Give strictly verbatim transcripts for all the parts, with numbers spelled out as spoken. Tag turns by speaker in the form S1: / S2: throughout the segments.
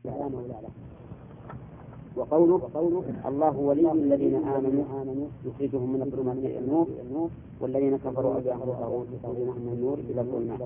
S1: وقوله الله ولي الذين آمنوا يخرجهم من الظلمات إلى النور والذين كفروا أولياءهم الطاغوت يخرجونهم من النور إلى الظلمات.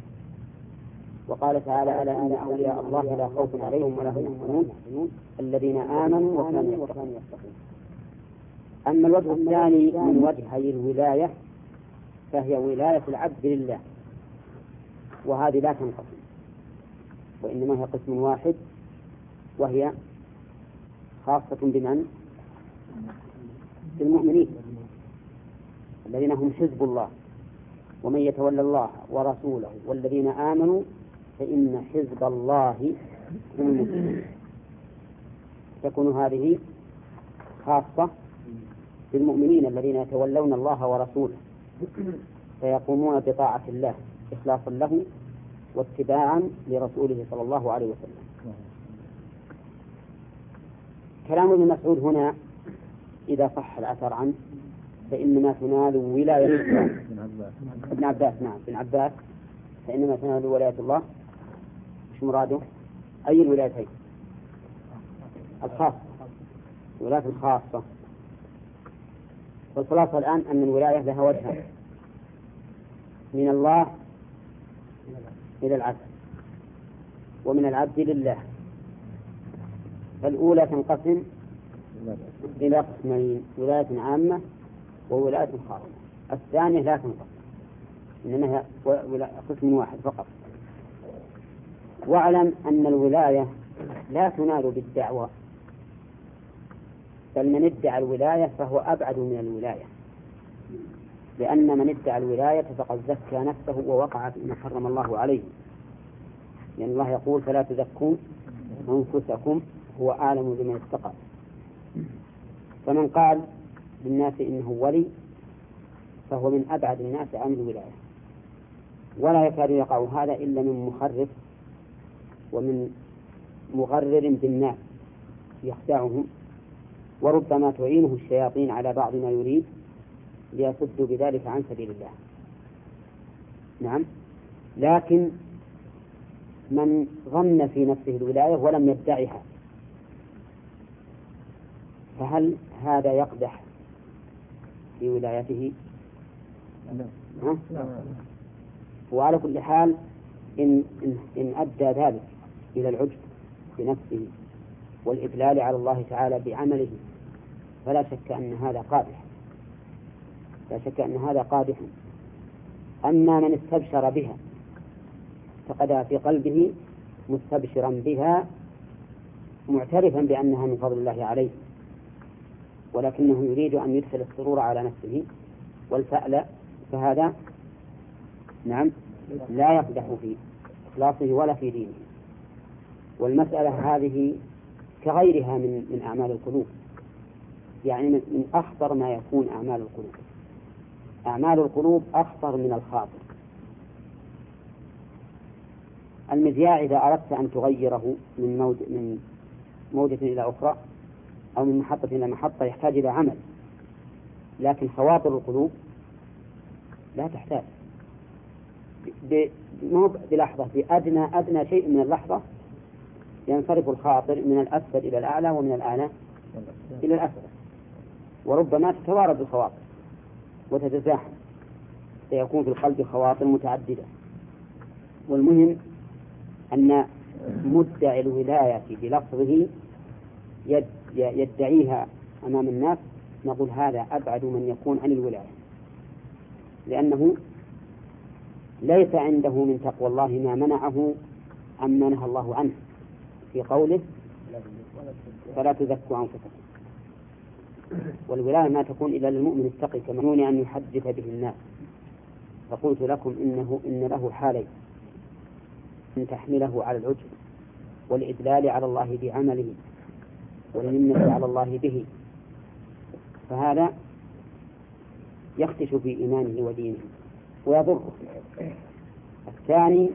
S1: وقال تعالى ألا إن أولياء الله لا خوف عليهم ولا هم يحزنون الذين آمنوا وكانوا يتقون. أما الوجه الثاني من وجهي الولاية فهي ولاية العبد لله، وهذه لا تنقسم، وإنما هي قسم واحد، وهي خاصة بمن؟ بالمؤمنين الذين هم حزب الله، ومن يتولى الله ورسوله والذين آمنوا فإن حزب الله هم المفلحون. تكون هذه خاصة بالمؤمنين الذين يتولون الله ورسوله فيقومون بطاعة الله إخلاصا له واتباعا لرسوله صلى الله عليه وسلم. كلام ابن مسعود هنا إذا صح الأثر عنه فإنما تنال ولاية الله. ابن عباس نعم ابن عباس فإنما تنال ولاية الله. مش مراده أي الولايتين؟ الخاصة، الولاية الخاصة. والخلاصة الآن أن الولاية لها وجهان: من الله إلى العبد، ومن العبد لله. فالأولى تنقسم إلى قسمين: ولاية عامة وولاية خاصة. الثانية لا تنقسم، إنما هي قسم واحد فقط. واعلم أن الولاية لا تنال بالدعوة، بل من ادعى الولاية فهو أبعد من الولاية، لأن من ادعى الولاية فقد زكى نفسه ووقع فيما حرم الله عليه، لأن الله يقول: فلا تزكوا أنفسكم هو أعلم بمن اتقى. فمن قال للناس إنه ولي فهو من أبعد الناس عن الولاية، ولا يكاد يقع هذا إلا من مخرف ومن مغرر بالناس يخدعهم، وربما تعينه الشياطين على بعض ما يريد ليصدوا بذلك عن سبيل الله. نعم. لكن من ظن في نفسه الولاية ولم يدعها فهل هذا يقدح في ولايته؟ ها؟ وعلى كل حال إن, إن, إن أدى ذلك إلى العجب بنفسه والإدلال على الله تعالى بعمله فلا شك أن هذا قادح، لا شك أن هذا قادح. أما من استبشر بها فقد في قلبه مستبشرا بها معترفا بأنها من فضل الله عليه، ولكنه يريد أن يدخل السرور على نفسه والفأل، فهذا نعم لا يقدح في إخلاصه ولا في دينه. والمسألة هذه كغيرها من من أعمال القلوب، يعني من أخطر ما يكون أعمال القلوب. أعمال القلوب أخطر من الخاطر. المذياع إذا أردت أن تغيره من مود من موجة إلى أخرى أو من محطة إلى محطة يحتاج إلى عمل، لكن خواطر القلوب لا تحتاج. بلحظة بأدنى أدنى شيء من اللحظة ينصرف الخاطر من الأسفل إلى الأعلى ومن الأعلى إلى الأسفل، وربما تتوارد الخواطر وتتزاحم، سيكون في القلب خواطر متعددة. والمهم أن مدعي الولاية بلفظه يدعيها أمام الناس نقول هذا أبعد من يكون عن الولاية، لأنه ليس عنده من تقوى الله ما منعه عما نهى الله عنه في قوله: فلا تزكوا أنفسكم. والولاية ما تكون إلا للمؤمن التقي كما أن يحدث به الناس. فقلت لكم إنه إن له حالين: أن تحمله على العجب والإدلال على الله بعمله والمنة على الله به، فهذا يختش في إيمانه ودينه ويضره. الثاني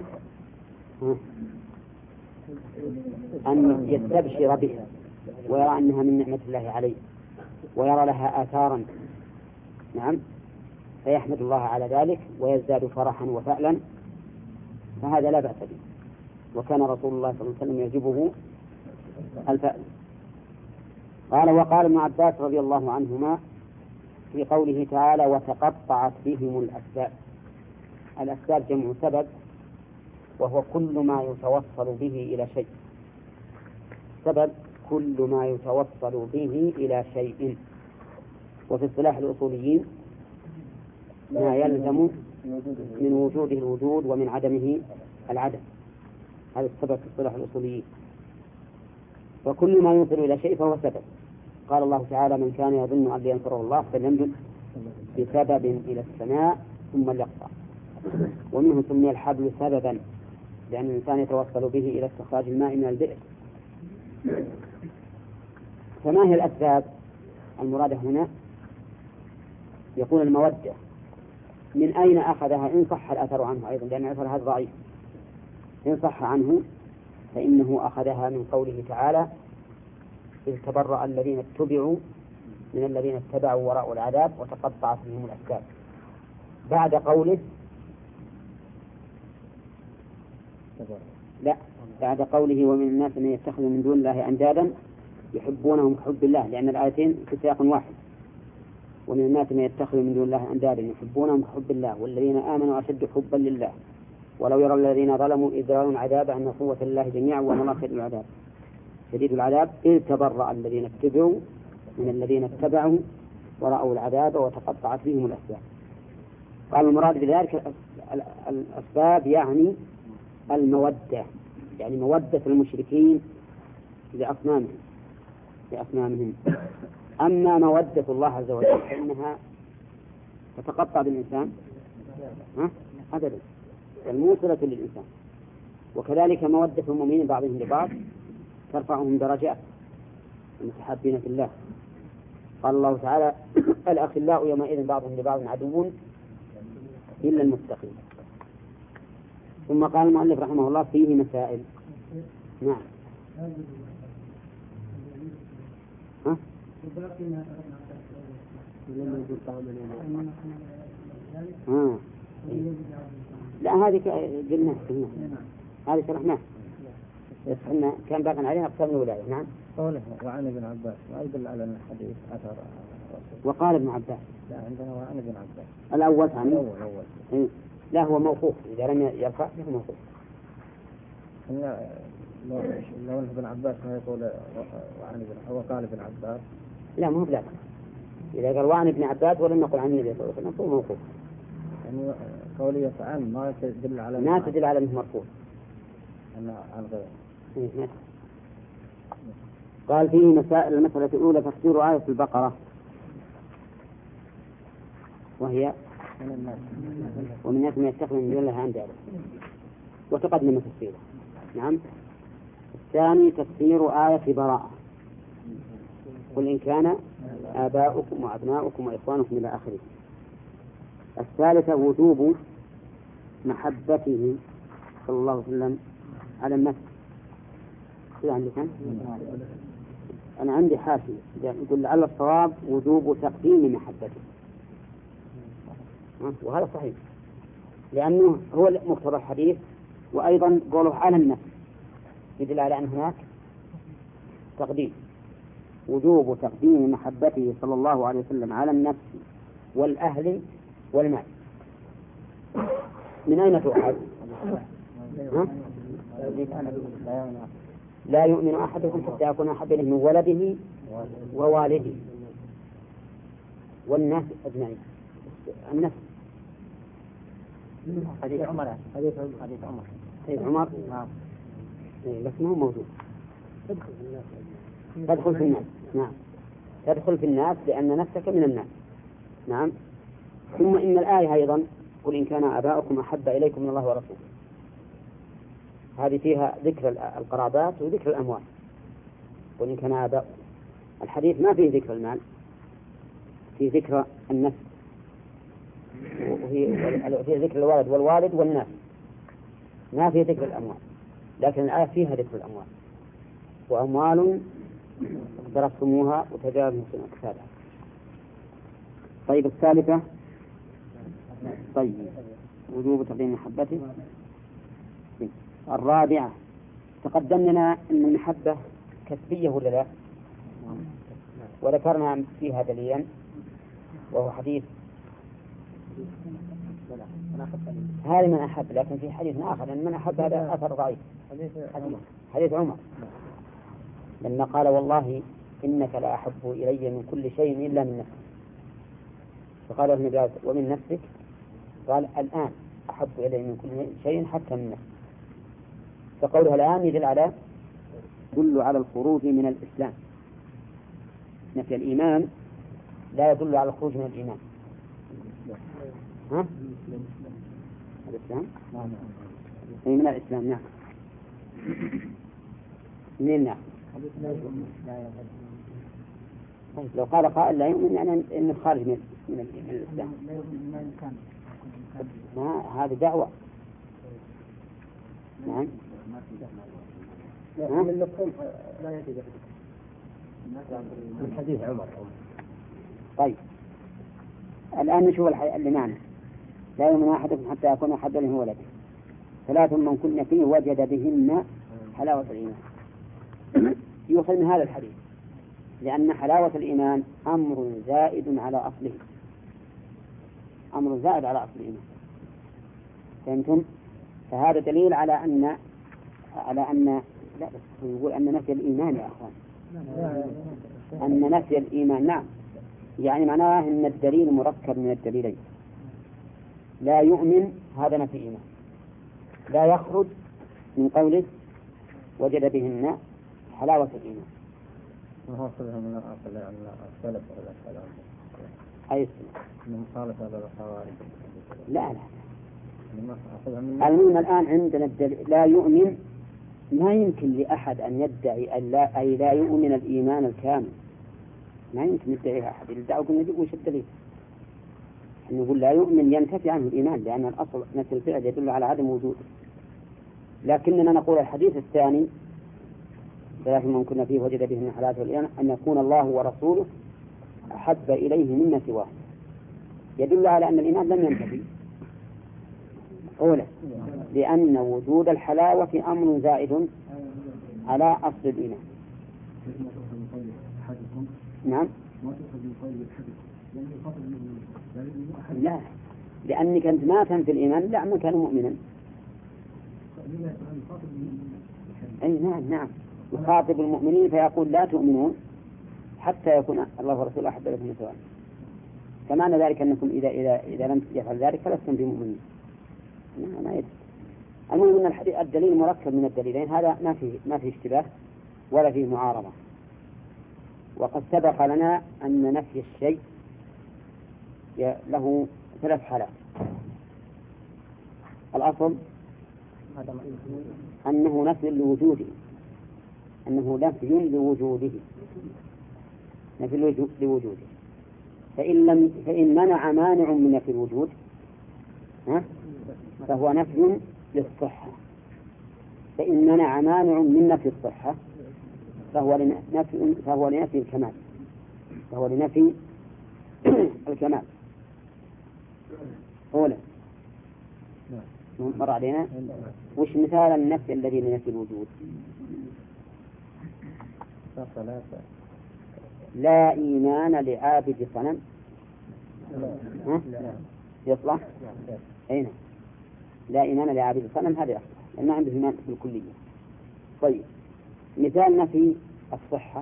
S1: أن يستبشر بها ويرى أنها من نعمة الله عليه ويرى لها آثارا، نعم، فيحمد الله على ذلك ويزداد فرحا وفعلا، فهذا لا بأس به. وكان رسول الله صلى الله عليه وسلم يعجبه الفأل. قال وقال ابن عباس رضي الله عنهما في قوله تعالى وتقطعت بهم الأسباب. الأسباب جمع سبب، وهو كل ما يتوصل به إلى شيء. سبب كل ما يتوصل به إلى شيء. وفي اصطلاح الأصوليين ما يلزم من وجوده الوجود ومن عدمه العدم. هذا السبب في اصطلاح الأصوليين. وكل ما يوصل إلى شيء فهو سبب. قال الله تعالى من كان يظن أن ينصره الله فليمدد بسبب إلى السماء ثم ليقطع. ومنه سمي الحبل سببا لأن الإنسان يتوصل به إلى استخراج الماء من البئر. فما هي الأسباب المرادة هنا؟ يقول المودة من أين أخذها إن صح الأثر عنه أيضا، لأن الأثر هذا ضعيف. إن صح عنه فإنه أخذها من قوله تعالى إذ تبرأ الذين اتبعوا من الذين اتبعوا وراء العذاب وتقطعت بهم الأسباب. بعد قوله لا بعد قوله ومن الناس من يتخذ من دون الله أندادا يحبونهم كحب الله، لأن الآيتين في سياق واحد. ومن الناس من يتخذ من دون الله أندادا يحبونهم كحب الله والذين آمنوا أشد حبا لله ولو يرى الذين ظلموا إذ رأوا العذاب أن قوة الله جميعا وأن الله شديد العذاب شديد العذاب إذ تبرأ الذين اتبعوا من الذين اتبعوا ورأوا العذاب وتقطعت بهم الأسباب. قال المراد بذلك الأسباب يعني المودة، يعني مودة المشركين لأصنامهم لأصنامهم. أما مودة الله عز وجل فإنها تتقطع بالإنسان أبدا، الموصلة للإنسان. وكذلك مودة المؤمنين بعضهم لبعض ترفعهم درجات المتحابين في الله. قال الله تعالى الأخلاء يومئذ بعضهم لبعض عدو إلا المتقين. ثم قال المؤلف رحمه الله فيه مسائل. نعم ها؟ آه. لا هذه قلنا هذه شرحناها بس احنا كان باقي علينا أقسام الولاية. نعم
S2: قوله وعن ابن عباس ما يدل على أن الحديث أثر.
S1: وقال ابن عباس
S2: لا عندنا وعن ابن عباس
S1: الأول عنه
S2: الأول أول
S1: إيه؟ لا هو موقوف إذا لم يرفع فهو موقوف.
S2: لو لو ابن عباس ما يقول وعن ابن هو قال ابن عباس
S1: لا مو بلا إذا قال وعن ابن عباس ولم نقل عن النبي صلى الله عليه وسلم فهو موقوف.
S2: يعني قولية عن ما تدل على
S1: ما تدل على أنه مرفوع
S2: عن غيره.
S1: قال فيه مسائل. المسألة الأولى تفسير آية البقرة وهي ومن الناس من يتخذ من دون الله أندادا وتقدم تفسيره. نعم. الثاني تفسير آية براءة قل إن كان آباؤكم وأبناؤكم وإخوانكم إلى آخره. الثالثة وجوب محبته صلى الله عليه وسلم على النفس. كذا عندك كم؟ أنا عندي حاشية يقول لعل الصواب وجوب تقديم محبته، وهذا صحيح لأنه هو مقتضى الحديث، وأيضا قوله على النفس يدل على أن هناك تقديم. وجوب تقديم محبته صلى الله عليه وسلم على النفس والأهل والمال. من أين تؤخذ؟ لا يؤمن أحدكم حتى يكون أحب إليه من ولده ووالده والناس أجمعين. النفس
S2: حديث عمر حديث حديث عمر
S1: حديث عمر
S2: نعم
S1: بس ما هو موجود. تدخل في الناس. نعم تدخل في الناس لأن نفسك من الناس. نعم. ثم إن الآية أيضا قل إن كان آباؤكم أحب إليكم من الله ورسوله، هذه فيها ذكر القرابات وذكر الأموال. قل إن كان آباؤكم، الحديث ما فيه ذكر المال، في ذكر النفس وفي ذكر الولد والوالد والناس، ما في ذكر الأموال. لكن الآية فيها ذكر الأموال، وأموال اقترفتموها وتجارب أكثرها. طيب الثالثة طيب وجوب تقديم محبته. الرابعة تقدم لنا أن المحبة كسبية ولا لا؟ وذكرنا فيها دليلا وهو حديث هذا من أحب، لكن في حديث آخر أن من أحب هذا أثر ضعيف، حديث عمر لما قال والله إنك لا أحب إلي من كل شيء إلا من نفسك، فقال النبي ومن نفسك؟ قال الآن أحب إلي من كل شيء حتى من نفسك. فقولها الآن يدل على يدل على الخروج من الإسلام. نفي الإيمان لا يدل على الخروج من الإيمان. ها؟ الإسلام؟ أي من الإسلام. نعم. منين نعم؟ طيب لو قال قائل لا يؤمن يعني أنه خارج من من الإسلام. ما هذه دعوة. نعم.
S2: من المفهوم لا يأتي من حديث عمر.
S1: طيب الآن نشوف اللي معنا. لا يؤمن أحدكم حتى يكون أحد له ولده ثلاث من كن فيه وجد بهن حلاوة الإيمان. يؤخذ من هذا الحديث لأن حلاوة الإيمان أمر زائد على أصله، أمر زائد على أصل الإيمان. فهمتم؟ فهذا دليل على أن على أن لا بس يقول أن نفي الإيمان يا أخوان، أن نفي الإيمان نعم يعني معناه أن الدليل مركب من الدليلين. لا يؤمن هذا نفي إيمان، لا يخرج من قوله وجد بهن حلاوة الإيمان.
S2: وهو صلها من الأصل أن السلف ولا السلام
S1: أي السلف
S2: من مخالفة هذا الخوارج.
S1: لا لا المهم الآن عندنا الدليل لا يؤمن. ما يمكن لأحد أن يدعي أن لا أي لا يؤمن الإيمان الكامل، ما يمكن يدعي أحد. يدعو كنا نجيب وش الدليل؟ نقول لا يؤمن ينتفي عنه الإيمان لأن الأصل نفس الفعل يدل على عدم وجوده. لكننا نقول الحديث الثاني ثلاث من كنا فيه وجد به من حلاوة الإيمان أن يكون الله ورسوله أحب إليه مما سواه، يدل على أن الإيمان لم ينتفي. أولا لأن وجود الحلاوة أمر زائد على أصل الإيمان. نعم لا لأنك أنت ما تنفي الإيمان لا من كان مؤمنا. أي نعم نعم يخاطب المؤمنين فيقول لا تؤمنون حتى يكون الله ورسوله أحب لكم سواء. فمعنى ذلك أنكم إذا إذا إذا لم يفعل ذلك فلستم بمؤمنين. ما يدري. المهم أن الحديث الدليل مركب من الدليلين، هذا ما فيه ما فيه اشتباه ولا فيه معارضة. وقد سبق لنا أن نفي الشيء له ثلاث حالات. الأصل أنه نفي لوجوده، أنه نفي لوجوده نفي لوجوده فإن لم فإن منع مانع من نفي الوجود ها فهو نفي للصحة، فإن منع مانع من نفي الصحة فهو لنفي فهو لنفي الكمال فهو لنفي الكمال. أولا مر علينا وش مثال النفي الذي لنفي الوجود؟ لا إيمان لعابد صنم. ها؟ يصلح؟ أين؟ لا إيمان لعابد صنم هذا يصلح لأن عنده إيمان بالكلية. طيب مثال نفي الصحة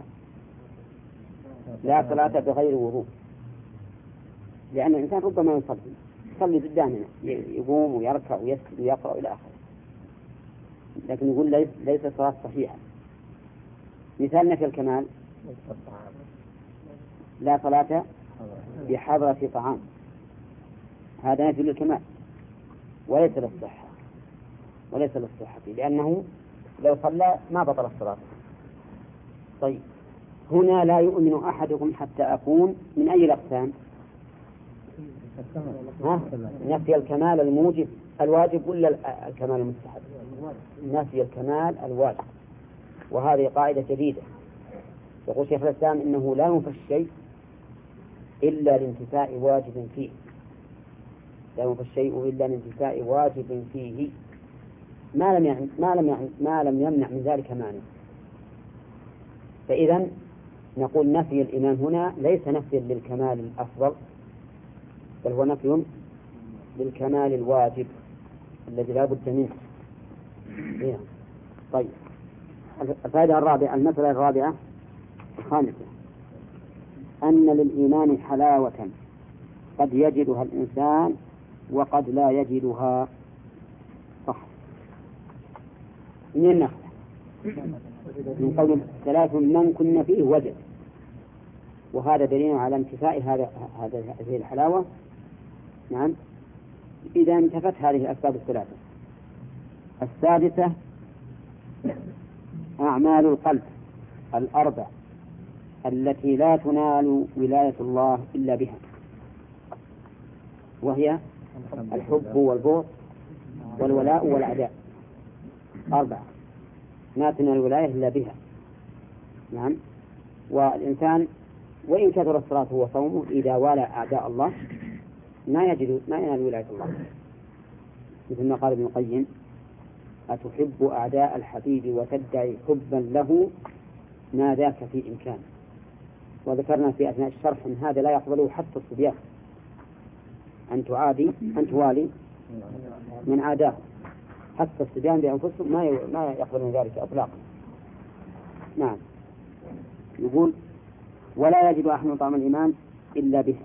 S1: لا صلاة بغير وضوء، لأن الإنسان ربما يصلي يصلي قدامنا يقوم ويركع ويسجد ويقرأ إلى آخره، لكن يقول ليس ليس صلاة صحيحة. مثال نفي الكمال لا صلاة بحضرة طعام، هذا نفي للكمال وليس للصحة وليس للصحة لأنه لو صلى ما بطل الصلاة. طيب هنا لا يؤمن أحدكم حتى أكون من أي الأقسام؟ ها؟ نفي الكمال الموجب الواجب ولا الكمال المستحب؟ نفي الكمال الواجب. وهذه قاعدة جديدة يقول شيخ الإسلام إنه لا ينفى الشيء إلا لانتفاء واجب فيه، لا ينفى الشيء إلا لانتفاء واجب فيه ما لم يعني ما لم يعني ما لم يمنع من ذلك مانع. فإذا نقول نفي الإيمان هنا ليس نفي للكمال الأفضل، بل هو نفي للكمال الواجب الذي لا بد منه. هنا. طيب الفائدة الرابعة، المسألة الرابعة الخامسة، أن للإيمان حلاوة قد يجدها الإنسان وقد لا يجدها. صح. من النخلة من قول ثلاث من كن فيه وجد، وهذا دليل على انتفاء هذا هذه الحلاوة. نعم، إذا انتفت هذه الأسباب الثلاثة. السادسة أعمال القلب الأربع التي لا تنال ولاية الله إلا بها، وهي الحب والبغض والولاء والعداء، أربعة ما تنال الولاية إلا بها. نعم، والإنسان وإن كثر الصلاة وصومه إذا والى أعداء الله ما يجد ما ينال ولاية الله، مثل ما قال ابن القيم: أتحب أعداء الحبيب وتدعي حبا له ما ذاك في إمكان. وذكرنا في أثناء الشرح أن هذا لا يقبله حتى الصبيان، أن تعادي أن توالي من عاداه، حتى الصبيان بأنفسهم ما ما يقبلون ذلك إطلاقا. نعم، يقول: ولا يجد أحد طعم الإيمان إلا به،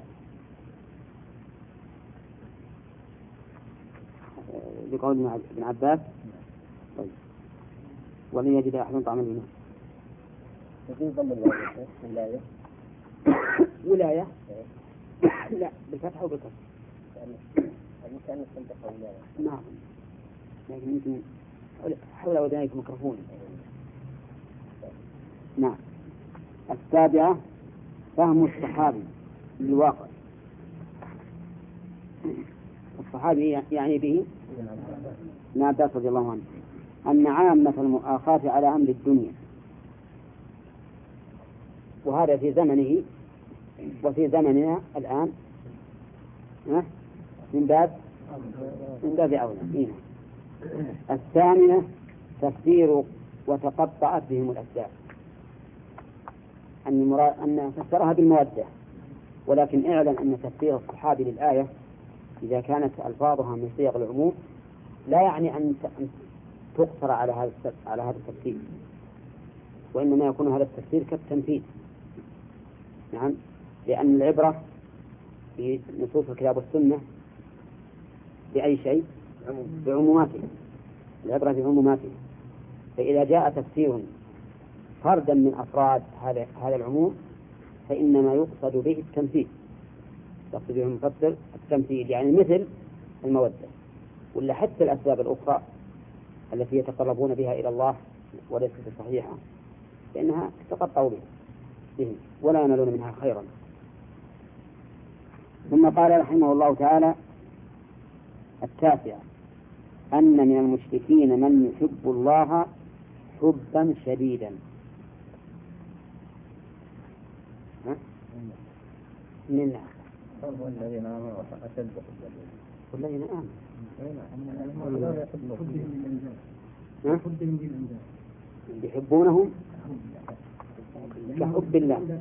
S1: بقول ابن عباس. طيب، ولن يجد أحد طعم الإيمان.
S2: يقول ضمن الولاية ولاية
S1: ولاية لا بالفتح وبالكسر،
S2: يعني كأنك تنتقى ولاية.
S1: نعم، لكن يمكن حول أذنيك ميكروفون. نعم. السابعة فهم الصحابي للواقع. الصحابي يعني به ابن عباس رضي الله عنه أن عامة المؤاخاة على أمر الدنيا، وهذا في زمنه وفي زمننا الآن من باب من باب أولى. الثامنة تفسير وتقطعت بهم الأسباب، أن مراد أن فسرها بالمودة، ولكن اعلم أن تفسير الصحابي للآية إذا كانت ألفاظها من صيغ العموم لا يعني أن تقصر على هذا على هذا التفسير، وإنما يكون هذا التفسير كالتنفيذ. نعم، لأن العبرة في نصوص الكتاب والسنة بأي شيء؟ بعموماته، العبرة بعموماته. فإذا جاء تفسير فردا من أفراد هذا هذا العموم فإنما يقصد به التمثيل، يقصد به المفسر التمثيل، يعني مثل المودة، ولا حتى الأسباب الأخرى التي يتقربون بها إلى الله وليست صحيحة فإنها تقطع بهم ولا ينالون منها خيرا. ثم قال رحمه الله تعالى: التاسع أن من المشركين من يحب الله حبا شديدا. من
S2: والذين آمنوا أشد حبا
S1: والذين آمنوا يحبونهم كحب الله.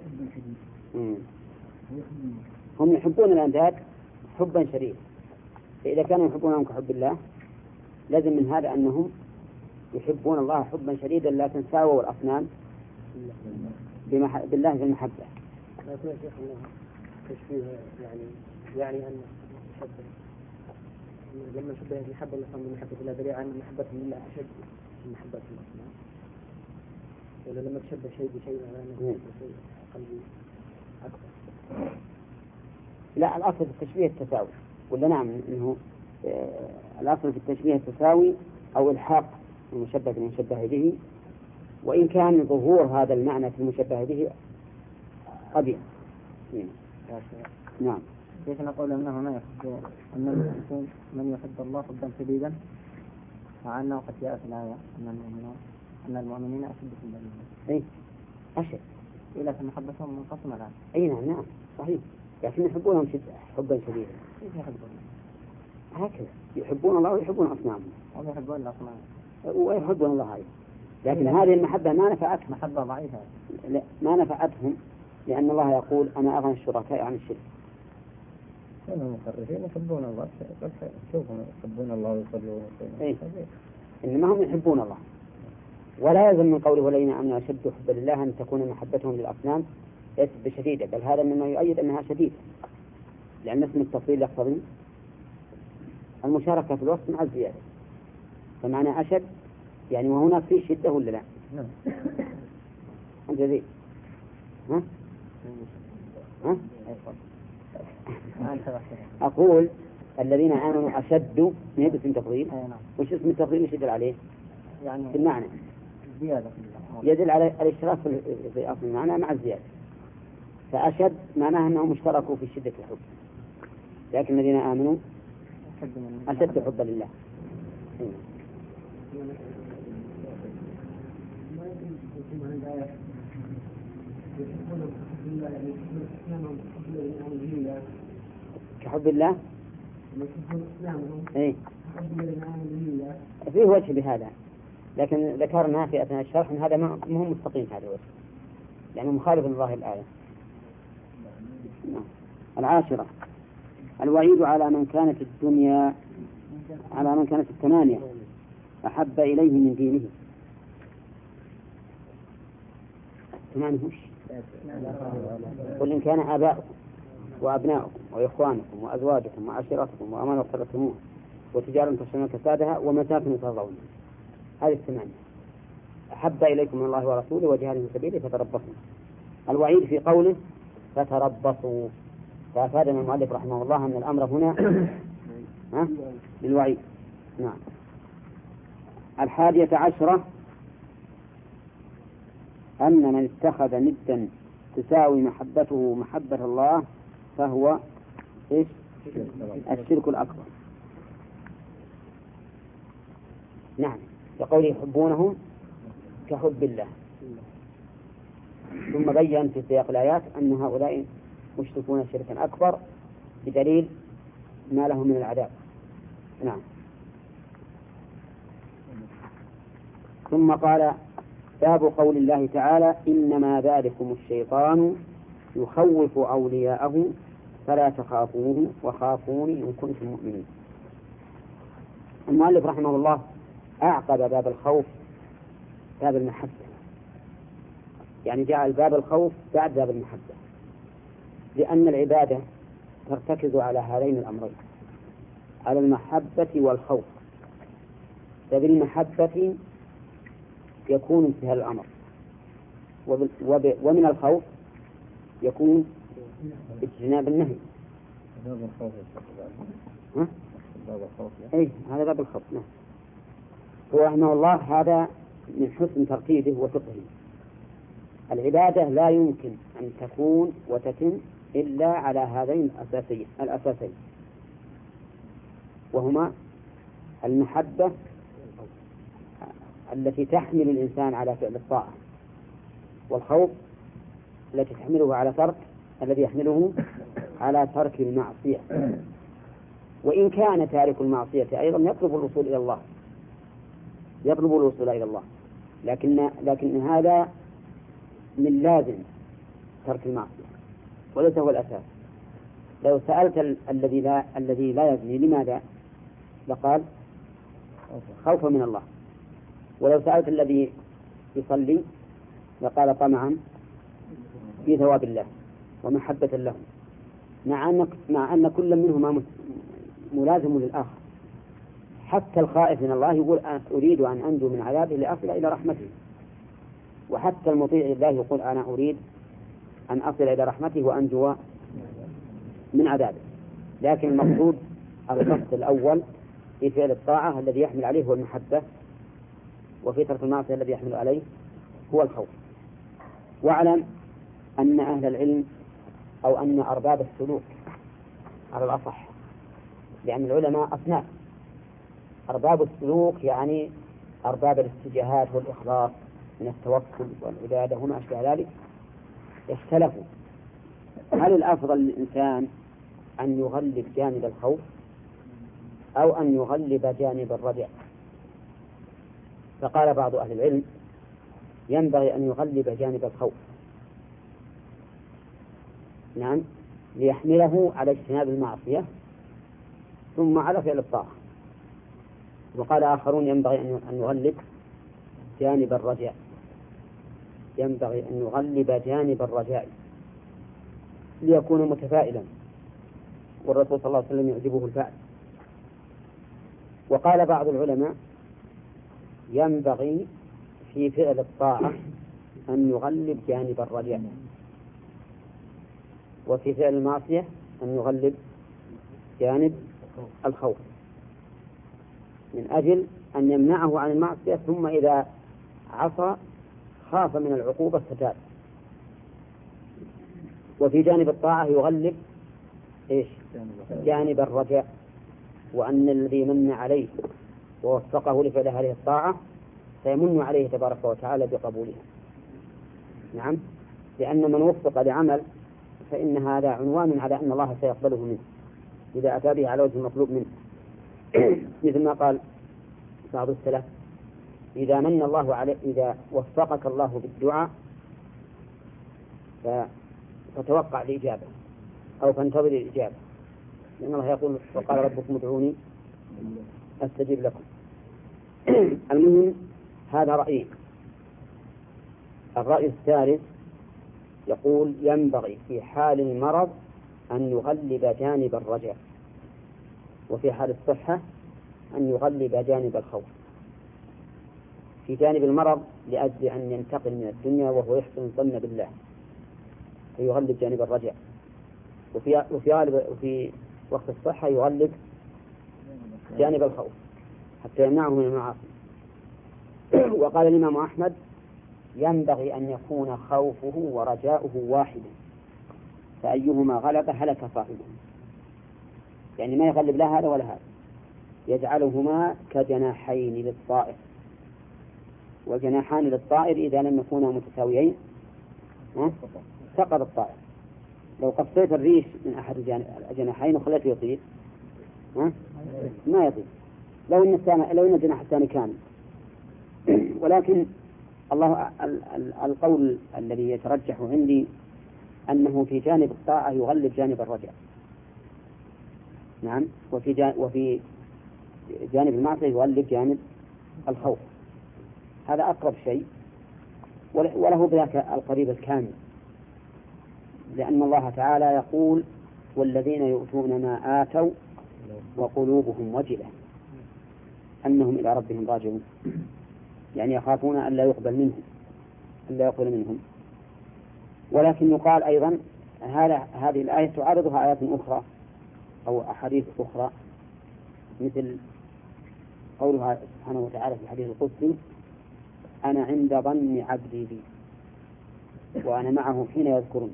S1: هم يحبون الأنداد حبا شديدا، فإذا كانوا يحبونهم كحب الله لازم من هذا أنهم يحبون الله حبا شديدا لا تنساووا الأصنام بالله في المحبة.
S2: لا يكون شيخ الله تشبيه، يعني يعني أن محبة لما شبه المحبة الأصنام بمحبة الله دليل عن محبة الله أشد من محبة الأصنام، ولا لما تشبه شيء بشيء على أنه شيء قلبي أكثر.
S1: لا، الأصل في التشبيه التساوي، ولا نعم إنه آه الأصل في التشبيه التساوي أو الحاق المشبه بالمشبه به، وإن كان ظهور هذا المعنى في المشبه به قبيح. نعم.
S2: كيف نقول أنه ما يحب أن المشركين من يحب الله حبا شديدا، مع أنه قد جاء في الآية أن المؤمنين أن المؤمنين أشد حبا لله.
S1: أي أشد،
S2: لكن محبتهم منقسمة الآن.
S1: أي نعم نعم صحيح، لكن يحبونهم حبا شديدا.
S2: كيف يحبون؟
S1: هكذا يحبون الله ويحبون أصنامهم.
S2: هم يحبون الأصنام
S1: ويحبون الله أيضا. لكن هذه المحبة ما نفعتهم،
S2: محبة ضعيفة،
S1: لا ما نفعتهم، لأن الله يقول أنا أغنى الشركاء عن الشرك.
S2: كانوا مخرفين يحبون الله، شوفوا يحبون الله ويصلون
S1: إيه؟ إنما هم يحبون الله، ولا يلزم من قوله والذين آمنوا أشد حبا لله أن تكون محبتهم للأصنام ليست بشديدة، بل هذا مما يؤيد أنها شديدة، لأن اسم التفضيل يقتضي المشاركة في الوصف مع الزيادة، فمعنى أشد يعني وهناك فيه شدة ولا لا؟
S2: نعم.
S1: أنت ذي ها؟ ها؟ أقول الذين آمنوا أشد من اسم التفضيل، وش اسم التفضيل يدل عليه؟
S2: يعني
S1: في المعنى
S2: زيادة،
S1: يدل على الاشتراك في أصل المعنى مع الزيادة، فأشد معناها أنهم اشتركوا في شدة الحب، لكن الذين آمنوا أشد حبا لله. كحب الله إيه؟ فيه وجه بهذا، لكن ذكرنا في أثناء الشرح أن هذا ما هو مستقيم هذا الوجه، يعني مخالف لظاهر الآية. العاشرة الوعيد على من كانت الدنيا على من كانت الثمانية أحب إليه من دينه. ثمانية وش؟ قل إن كان آباؤكم وأبناؤكم وإخوانكم وأزواجكم وعشيرتكم وأموال اقترفتموها وتجارة تخشون كسادها ومساكن ترضونها، هذه الثمانية أحب إليكم من الله ورسوله وجهاد في سبيله فتربصوا. الوعيد في قوله فتربصوا، فأفادنا المؤلف رحمه الله أن الأمر هنا ها؟ للوعيد. نعم. الحادية عشرة أن من اتخذ ندا تساوي محبته محبة الله فهو إيش؟ الشرك الأكبر. نعم، يقول يحبونه كحب الله، ثم بين في سياق الآيات أن هؤلاء مشركون شركا أكبر بدليل ما لهم من العذاب. نعم. ثم قال باب قول الله تعالى إنما ذلكم الشيطان يخوف أولياءه فلا تخافوه وخافوني إن كنتم مؤمنين. المؤلف رحمه الله أعقب باب الخوف باب المحبة، يعني جعل باب الخوف بعد باب المحبة، لأن العبادة ترتكز على هذين الأمرين، على المحبة والخوف. فبالمحبة يكون انتهاء الأمر، ومن الخوف يكون اجتناب النهي.
S2: باب الخوف
S1: ها؟
S2: باب الخوف
S1: أي هذا باب الخوف. نعم. هو رحمه الله هذا من حسن ترتيبه وفقهه. العبادة لا يمكن أن تكون وتتم إلا على هذين الأساسين الأساسين وهما المحبة التي تحمل الإنسان على فعل الطاعة، والخوف التي تحمله على ترك الذي يحمله على ترك المعصية. وإن كان تارك المعصية أيضا يطلب الوصول إلى الله يطلب الوصول إلى الله لكن لكن هذا من لازم ترك المعصية وليس هو الأساس. لو سألت ال- الذي لا الذي لا يزني لماذا؟ لقال خوفا من الله. ولو سألت الذي يصلي لقال طمعا في ثواب الله ومحبة له، مع أن مع أن كل منهما ملازم للآخر. حتى الخائف من الله يقول أريد أن أنجو من عذابه لأصل إلى رحمته، وحتى المطيع لله يقول أنا أريد أن أصل إلى رحمته وأنجو من عذابه. لكن المقصود القصد الأول في فعل الطاعة الذي يحمل عليه هو المحبة، وفي ترك المعصية الذي يحمل عليه هو الخوف. واعلم أن أهل العلم أو أن أرباب السلوك على الأصح، لأن العلماء أصناف، أرباب السلوك يعني أرباب الاتجاهات والإخلاص من التوكل والعبادة وما أشبه ذلك، اختلفوا هل الأفضل للإنسان أن يغلب جانب الخوف أو أن يغلب جانب الرجع. فقال بعض أهل العلم ينبغي أن يغلب جانب الخوف، نعم، ليحمله على اجتناب المعصية ثم على فعل الطاعة. وقال آخرون ينبغي أن يغلب جانب الرجاء، ينبغي أن يغلب جانب الرجاء ليكون متفائلا، والرسول صلى الله عليه وسلم يعجبه الفعل. وقال بعض العلماء ينبغي في فعل الطاعة أن يغلب جانب الرجاء، وفي فعل المعصية أن يغلب جانب الخوف، من أجل أن يمنعه عن المعصية، ثم إذا عصى خاف من العقوبة فتاب. وفي جانب الطاعة يغلب إيش؟ جانب الرجاء، وأن الذي من عليه ووفقه لفعل هذه الطاعة سيمن عليه تبارك وتعالى بقبولها. نعم، لأن من وفق لعمل فإن هذا عنوان على أن الله سيقبله منه إذا أتى به على وجه المطلوب منه. مثل ما قال بعض السلف: إذا من الله عليه، إذا وفقك الله بالدعاء فتوقع الإجابة أو فانتظر الإجابة، لأن الله يقول: وقال ربكم ادعوني أستجب لكم. المهم هذا رأيي. الرأي الثالث يقول ينبغي في حال المرض أن يغلب جانب الرجاء، وفي حال الصحة أن يغلب جانب الخوف. في جانب المرض لأجل أن ينتقل من الدنيا وهو يحسن الظن بالله فيغلب جانب الرجاء، وفي وفي غالب وفي وقت الصحة يغلب جانب الخوف حتى يمنعه من المعاصي. وقال الإمام أحمد ينبغي أن يكون خوفه ورجاؤه واحدا، فأيهما غلب هلك صاحبه، يعني ما يغلب لا هذا ولا هذا، يجعلهما كجناحين للطائر، وجناحان للطائر إذا لم يكونا متساويين سقط الطائر. لو قصيت الريش من أحد الجناحين وخلته يطير ما يطير لو إن الثاني لو إن الجناح الثاني كان. ولكن الله القول الذي يترجح عندي أنه في جانب الطاعة يغلب جانب الرجاء، نعم، وفي جانب وفي جانب المعصية يغلب جانب الخوف. هذا أقرب شيء، وله بذاك القريب الكامل، لأن الله تعالى يقول: والذين يؤتون ما آتوا وقلوبهم وجلة أنهم إلى ربهم راجعون، يعني يخافون أن لا يقبل منهم أن لا يقبل منهم. ولكن يقال أيضا هذه الآية تعارضها آيات أخرى أو أحاديث أخرى، مثل قولها سبحانه وتعالى في الحديث القدسي: أنا عند ظن عبدي بي وأنا معه حين يذكرني.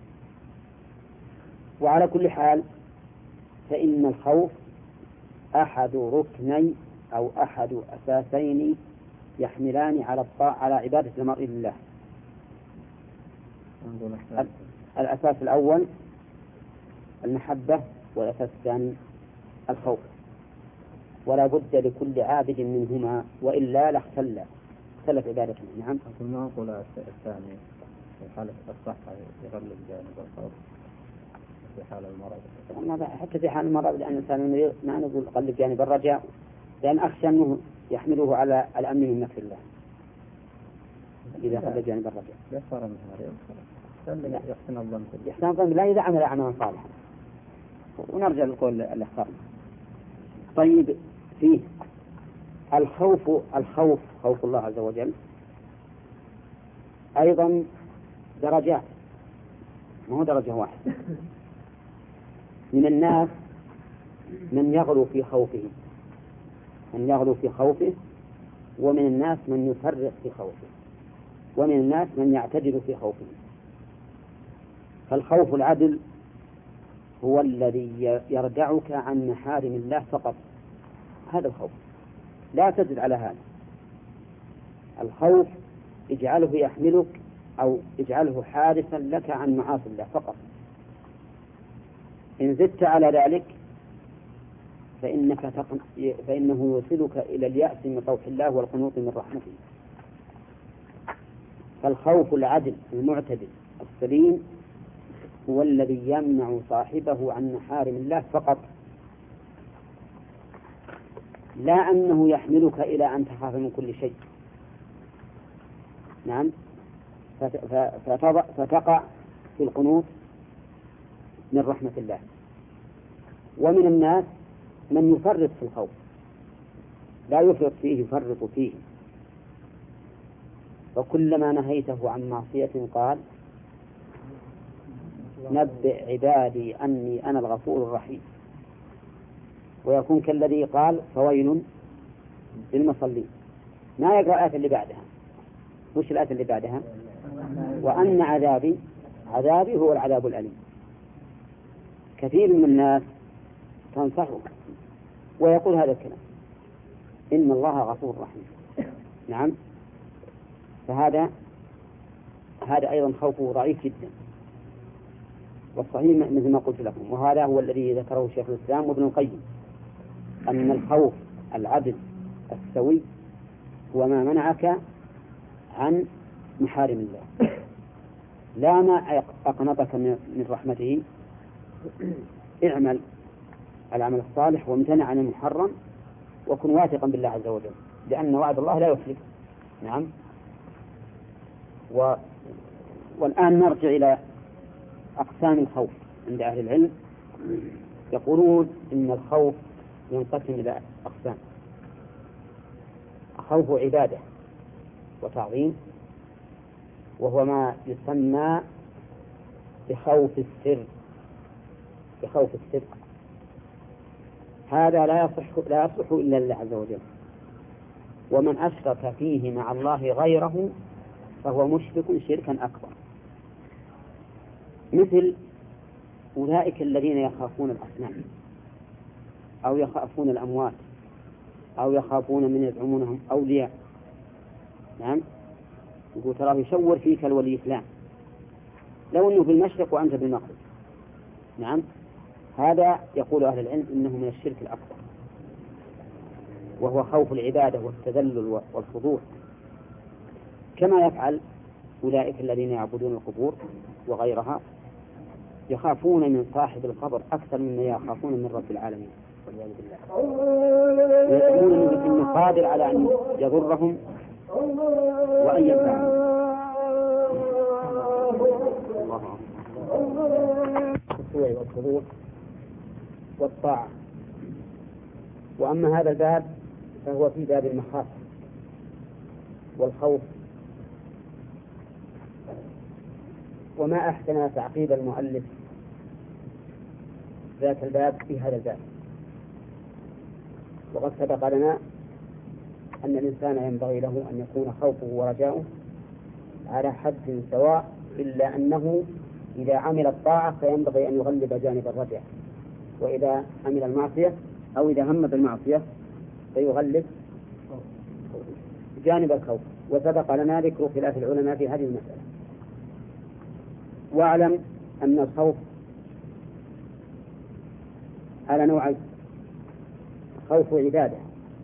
S1: وعلى كل حال فإن الخوف أحد ركني أو أحد أساسين يحملان على الطاعة على عبادة المرء لله. الأساس الأول المحبة، والأساس الثاني الخوف، ولا بد لكل عابد منهما وإلا لاختل اختلف عبادته. نعم.
S3: ما نقول الثاني في حالة الصحة يغلب جانب الخوف، في حال المرض
S1: حتى في حال المرض، لأن الإنسان ما نقول يغلب جانب الرجاء، لأن أخشى أنه يحمله على الأمن من مكر الله إذا غلب جانب الرجاء.
S3: لا صار من هذا يحسن الظن
S1: يحسن الظن بالله إذا عمل أعمالا صالحة. ونرجع للقول اللي اخترنا. طيب، فيه الخوف الخوف خوف الله عز وجل أيضا درجات، ما هو درجة واحدة. من الناس من يغلو في خوفه من يغلو في خوفه ومن الناس من يفرط في خوفه، ومن الناس من يعتدل في خوفه. فالخوف العدل هو الذي يردعك عن محارم الله فقط، هذا الخوف، لا تزد على هذا. الخوف اجعله يحملك أو اجعله حارسا لك عن معاصي الله فقط. إن زدت على ذلك فإنك تقن... فإنه يوصلك إلى اليأس من طوح الله والقنوط من رحمته. فالخوف العدل المعتدل السليم هو الذي يمنع صاحبه عن محارم الله فقط، لا أنه يحملك إلى أن تخاف من كل شيء. نعم، فتقع في القنوط من رحمة الله. ومن الناس من يفرط في الخوف، لا يفرط فيه يفرط فيه، وكلما نهيته عن معصية قال نبئ عبادي أني أنا الغفور الرحيم، ويكون كالذي قال فويل للمصلين، ما يقرأ الآية اللي بعدها. وش الآية اللي بعدها؟ وأن عذابي عذابي هو العذاب الأليم. كثير من الناس تنصحه ويقول هذا الكلام، إن الله غفور رحيم. نعم، فهذا هذا أيضا خوفه ضعيف جدا. والصحيح مثل ما قلت لكم، وهذا هو الذي ذكره شيخ الإسلام وابن القيم، أن الخوف العدل السوي هو ما منعك عن محارم الله، لا ما أقنطك من رحمته. اعمل العمل الصالح وامتنع عن المحرم وكن واثقا بالله عز وجل، لأن وعد الله لا يخلف. نعم. و... والآن نرجع إلى أقسام الخوف عند أهل العلم. يقولون إن الخوف ينقسم إلى أقسام: خوف عبادة وتعظيم، وهو ما يسمى بخوف السر، بخوف السر. هذا لا يصح لا يصح إلا لله عز وجل، ومن أشرك فيه مع الله غيره فهو مشرك شركا أكبر، مثل أولئك الذين يخافون الأصنام أو يخافون الأموات أو يخافون من يزعمونهم أولياء. نعم، يقول تراه يشور فيك الولي فلان لو أنه في المشرق وأنت بالمغرب. نعم، هذا يقول أهل العلم إنه من الشرك الأكبر، وهو خوف العبادة والتذلل والخضوع، كما يفعل أولئك الذين يعبدون القبور وغيرها، يخافون من صاحب القبر أكثر مما يخافون من رب العالمين والعياذ بالله، ويقولون إنه قادر على أن يضرهم وأن ينفعهم. الخشوع والخضوع والطاعة. وأما هذا الباب فهو في باب المخافة والخوف. وما أحسن تعقيب المؤلف ذات الباب في هذا الباب. وقد سبق لنا أن الإنسان ينبغي له أن يكون خوفه ورجاؤه على حد سواء، إلا أنه إذا عمل الطاعة فينبغي أن يغلب جانب الرجع، وإذا عمل المعصية أو إذا هم بالمعصية فيغلب جانب الخوف. وسبق لنا ذكر خلاف العلماء في هذه المسألة. واعلم أن الخوف على نوعين: خوف عبادة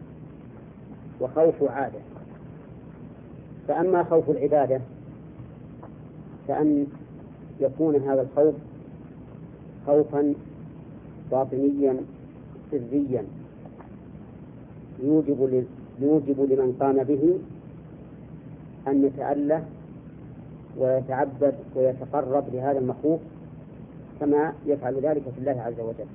S1: وخوف عادة. فأما خوف العبادة فأن يكون هذا الخوف خوفا باطنيا سريا يوجب يوجب لمن قام به أن يتأله ويتعبد ويتقرب لهذا المخوف كما يفعل ذلك في الله عز وجل،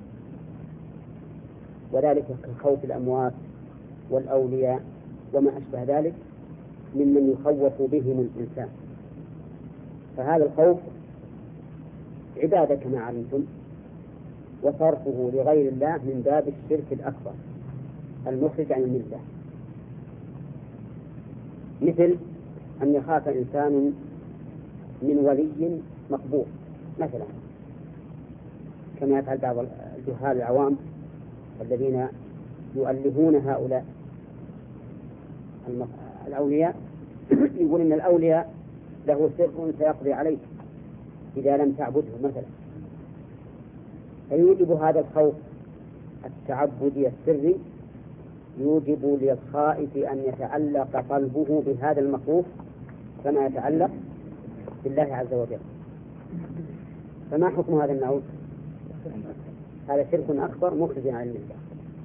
S1: وذلك كخوف الأموات والأولياء وما أشبه ذلك ممن يخوف بهم الإنسان. فهذا الخوف عبادة كما علمتم، وصرفه لغير الله من باب الشرك الأكبر المخرج عن الملة، مثل أن يخاف إنسان من ولي مقبور مثلا، كما يفعل بعض الجهال العوام الذين يؤلهون هؤلاء الأولياء، يقول إن الأولياء له سر سيقضي عليك إذا لم تعبده مثلا، فيوجب هذا الخوف التعبدي السري يوجب للخائف أن يتعلق قلبه بهذا المخوف كما يتعلق بالله عز وجل. فما حكم هذا النوع؟ هذا شرك أكبر مخرج عن الملة.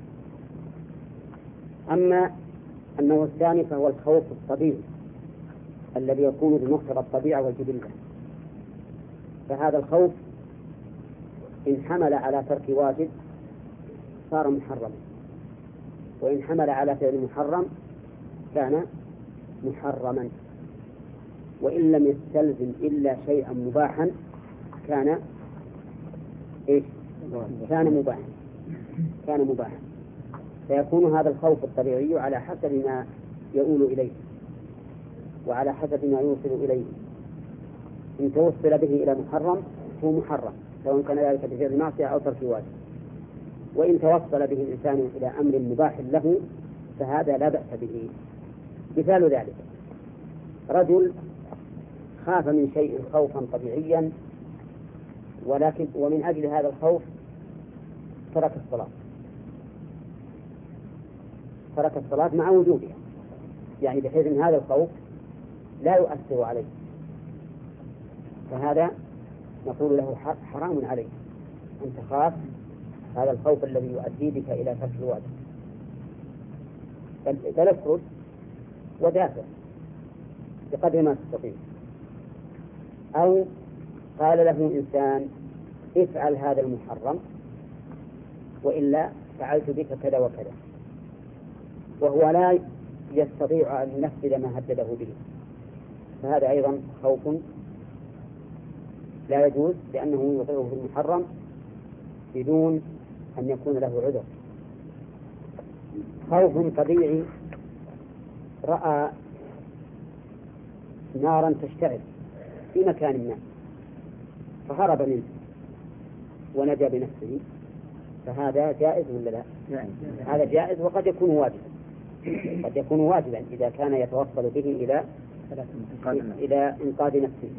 S1: أما النوع الثاني فهو الخوف الطبيعي الذي يكون بمقتضى الطبيعة والجبلة، فهذا الخوف إن حمل على ترك واجب صار محرما، وإن حمل على فعل محرم كان محرما، وإن لم يستلزم إلا شيئا مباحا كان إيش؟ كان مباحا كان مباحا فيكون هذا الخوف الطبيعي على حسب ما يؤول إليه وعلى حسب ما يوصل إليه. إن توصل به إلى محرم هو محرم سواء كان ذلك بفعل معصية أو ترك واجب، وإن توصل به الإنسان إلى أمر مباح له فهذا لا بأس به. مثال ذلك رجل خاف من شيء خوفا طبيعيا، ولكن ومن أجل هذا الخوف ترك الصلاة ترك الصلاة مع وجودها، يعني بحيث أن هذا الخوف لا يؤثر عليه، فهذا نقول له حرام عليك أن تخاف هذا الخوف الذي يؤدي بك إلى ترك الواجب، بل افرض ودافع بقدر ما تستطيع. أو قال له إنسان افعل هذا المحرم وإلا فعلت بك كذا وكذا، وهو لا يستطيع أن ينفذ ما هدده به، فهذا أيضا خوف لا يجوز، لأنه يوقعه في المحرم بدون أن يكون له عذر. خوف طبيعي رأى نارا تشتعل في مكان ما فهرب منه ونجا بنفسه، فهذا جائز ولا لا؟ هذا جائز، وقد يكون واجبا قد يكون واجبا إذا كان يتوصل به إلى إلى إنقاذ نفسه.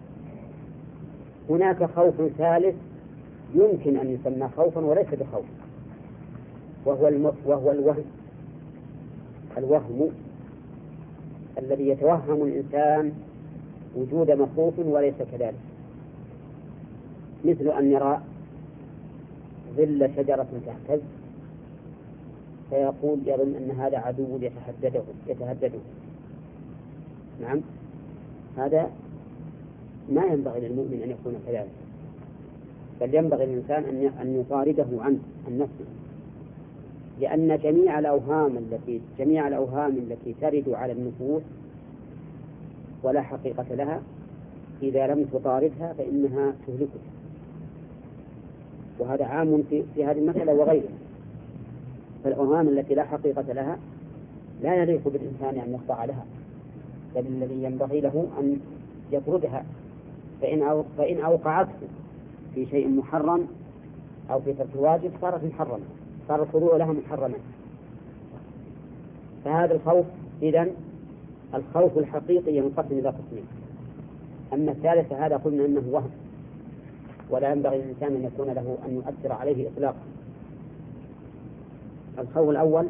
S1: هناك خوف ثالث يمكن أن يسمى خوفا وليس بخوف، وهو الم... وهو الوهم الوهم الذي يتوهم الإنسان وجود مخوف وليس كذلك، مثل أن يرى ظل شجرة تهتز فيقول يظن أن هذا عدو يتهدده يتهدده نعم، هذا ما ينبغي للمؤمن أن يكون كذلك، بل ينبغي للإنسان أن يطارده عنه عن نفسه، لأن جميع الأوهام التي جميع الأوهام التي ترد على النفوس ولا حقيقة لها إذا لم تطاردها فإنها تهلكها، وهذا عام في, في هذه المسألة وغيرها. فالأوهام التي لا حقيقة لها لا يليق بالإنسان أن يخضع لها، بل الذي ينبغي له أن يطردها، فإن أو فإن أوقعته في شيء محرم أو في ترك واجب صارت محرمة، صار الخضوع لها محرما. فهذا الخوف إذن الخوف الحقيقي ينقسم إلى قسمين. أما الثالث هذا قلنا أنه وهم ولا ينبغي للإنسان أن يكون له أن يؤثر عليه إطلاقا. الخوف الأول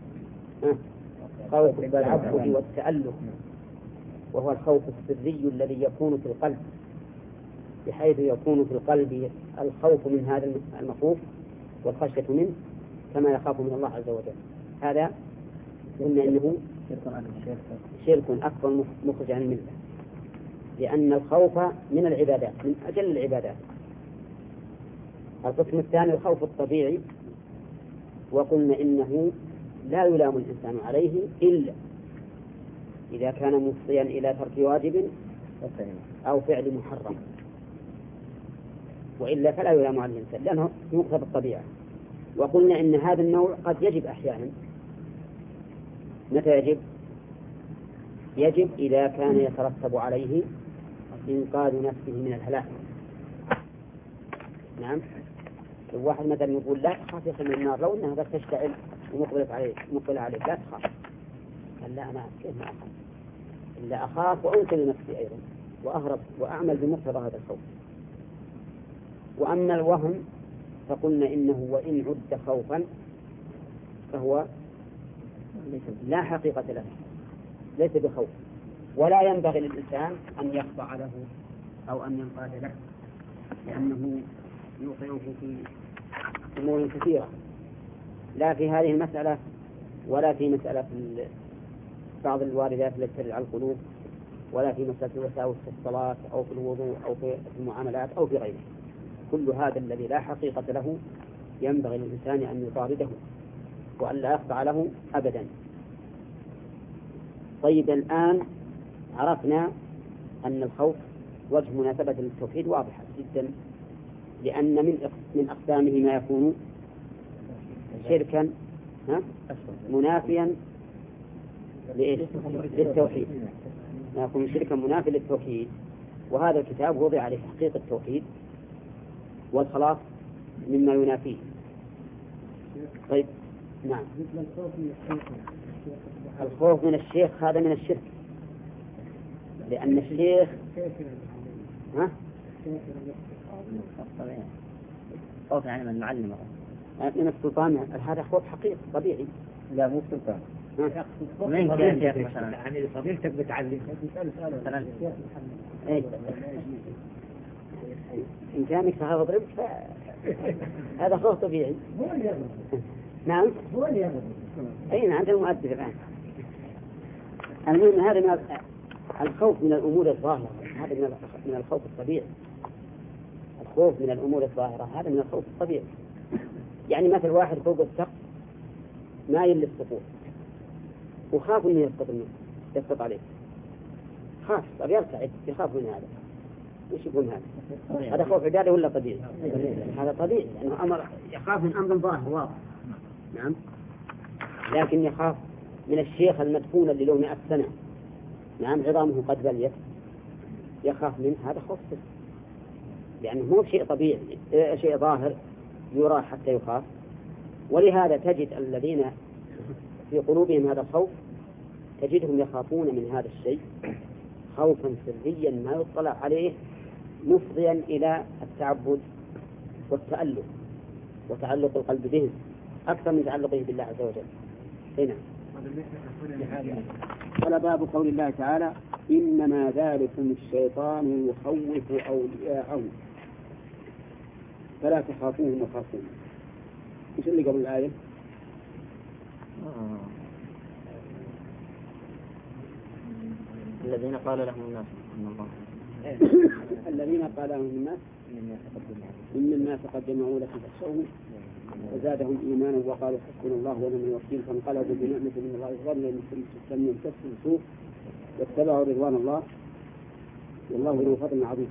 S1: خوف التعبد والتأله، وهو الخوف السري الذي يكون في القلب، بحيث يكون في القلب الخوف من هذا المخوف والخشية منه كما يخاف من الله عز وجل. هذا قلنا إنه شرك أكبر مخرج عن الملة، لأن الخوف من العبادات من أجل العبادات. القسم الثاني الخوف الطبيعي، وقلنا إنه لا يلام الإنسان عليه إلا إذا كان مفضيا إلى ترك واجب أو فعل محرم، وإلا فلا يلام على الإنسان لأنه يقتضى الطبيعة. وقلنا إن هذا النوع قد يجب أحيانا. متى يجب؟ يجب إذا كان يترتب عليه إنقاذ نفسه من الهلاك. نعم، لو واحد مثلا يقول لا تخاف يا من النار لو أنها بس تشتعل ومقبلت عليه مقبلة عليه لا تخاف، قال لا أنا كيف ما أخاف إلا أخاف وأنقذ نفسي أيضا وأهرب وأعمل بمقتضى هذا الخوف. وأما الوهم فقلنا إنه وإن عد خوفا فهو لا حقيقة له، ليس بخوف، ولا ينبغي للإنسان أن يخضع له أو أن ينقاد له، لأنه يوقعه في أمور كثيرة، لا في هذه المسألة ولا في مسألة بعض الواردات التي ترد على القلوب، ولا في مسألة الوساوس في الصلاة أو في الوضوء أو في المعاملات أو في غيره. كل هذا الذي لا حقيقة له ينبغي للإنسان أن يطارده وأن لا يخضع له أبدا. طيب، الآن عرفنا أن الخوف وجه مناسبة للتوحيد واضحة جدا، لأن من من أقسامه ما يكون شركا منافيا للتوحيد، ما يكون شركا منافيا للتوحيد، وهذا الكتاب وضع لتحقيق التوحيد والخلاص مما ينافيه. طيب، نعم. الخوف من الشيخ هذا من الشرك، لأن الشيخ ها؟ خوف يعني من المعلم من السلطان، هذا خوف حقيقي طبيعي.
S3: لا مو سلطان.
S1: من كان شيخ مثلا
S2: يعني فضيلتك بتعلم
S1: مثلا إيه؟ إن كانك فهذا ضربك هذا خوف طبيعي. نعم
S2: هو اللي يغضب.
S1: أي نعم، أنت المؤدب الآن. المهم هذا من الخوف من الأمور الظاهرة، هذا من الخوف الطبيعي. الخوف من الأمور الظاهرة هذا من الخوف الطبيعي. يعني مثل واحد فوق السقف ما يلي السقوط وخاف أنه يسقط منه يسقط عليه، خاف طب يرتعد يخاف من هذا. وش يكون هذا؟ هذا خوف عبادة ولا طبيعي؟ هذا طبيعي، لأنه أمر يخاف من أمر ظاهر واضح. نعم. لكن يخاف من الشيخ المدفون اللي له مئة سنة، نعم، عظامه قد بليت، يخاف منه، هذا خوف صدق، لأنه مو شيء طبيعي، شيء ظاهر يرى حتى يخاف. ولهذا تجد الذين في قلوبهم هذا الخوف تجدهم يخافون من هذا الشيء خوفا سريا ما يطلع عليه، مفضيا إلى التعبد والتألق وتعلق القلب به أكثر من تعلقه بالله عز وجل. هنا قال باب قول الله تعالى: إنما ذلكم الشيطان يخوف أولياءه فلا تخافوهم وخافون. إيش اللي قبل الآية؟
S2: الذين قال لهم الناس إن الله
S1: الذين قال لهم الناس إن الناس قد جمعوا لكم فاخشوهم وزادهم إيمانا وقالوا حسبنا الله ونعم الوكيل فانقلبوا بنعمة من الله وغنى لم يمسسهم سوء واتبعوا رضوان الله والله ذو فضل عظيم.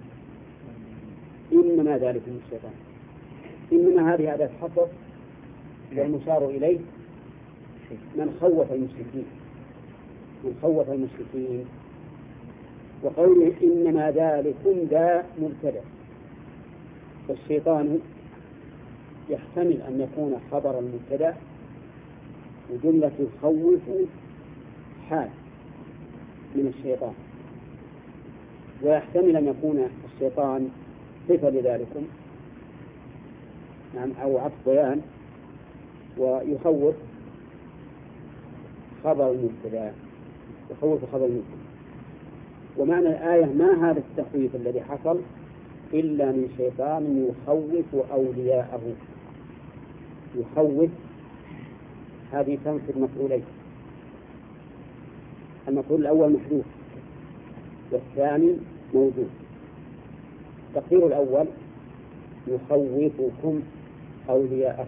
S1: إنما ذلك من الشيطان. إنما هذه أداة حصر والمشار إليه من خوف المشركين من خوف المشركين وقوله إنما ذلكم ذا مبتدأ، والشيطان يحتمل أن يكون خبر المبتدأ وجملة يخوف حال من الشيطان، ويحتمل أن يكون الشيطان صفة لذلكم، نعم، أو عطف بيان، ويخوف خبر المبتدأ يخوف خبر المبتدأ. ومعنى الآية ما هذا التخويف الذي حصل إلا من شيطان يخوف أولياءه. يخوف هذه تنصب مفعولين، المفعول الأول محذوف والثاني موجود. تقدير الأول يخوفكم أولياءه،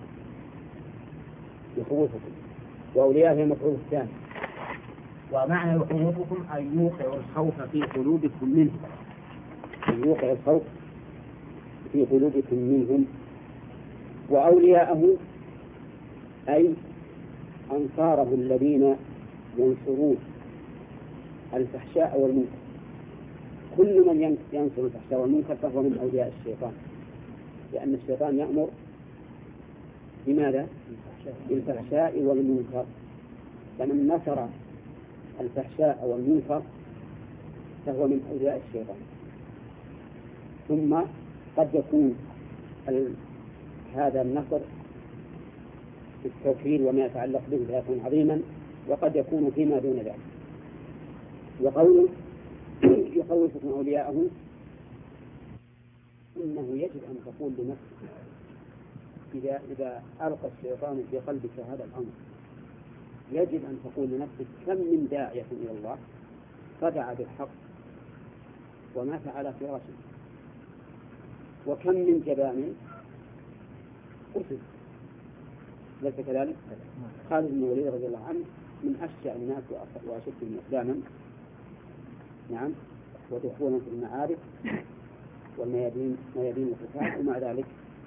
S1: يخوفكم، وأولياءه هي المفعول الثاني. ومعنى يخوفكم أن يوقع الخوف في قلوبكم منه، أن يوقع الخوف في قلوبكم منهم. وأولياءه أي أنصاره الذين ينصرون الفحشاء والمنكر. كل من ينصر الفحشاء والمنكر فهو من أولياء الشيطان، لأن الشيطان يأمر بماذا؟ بالفحشاء والمنكر. فمن نصر الفحشاء والمنكر فهو من أولياء الشيطان. ثم قد يكون هذا النصر بالتوحيد وما يتعلق به فيكون عظيما، وقد يكون فيما دون ذلك. وقوله يخوفكم أولياءه إنه يجب أن تقول لنفسك إذا إذا ألقى الشيطان في قلبك هذا الأمر، يجب أن تقول لنفسك كم من داعية إلى الله صدع بالحق ومات على فراشه، وكم من جبان قتل. ليس كذلك؟ خالد بن الوليد رضي الله عنه من أشجع الناس وأشدهم إسلاما، نعم، ودخولا في المعارك والميادين ميادين القتال، ومع ذلك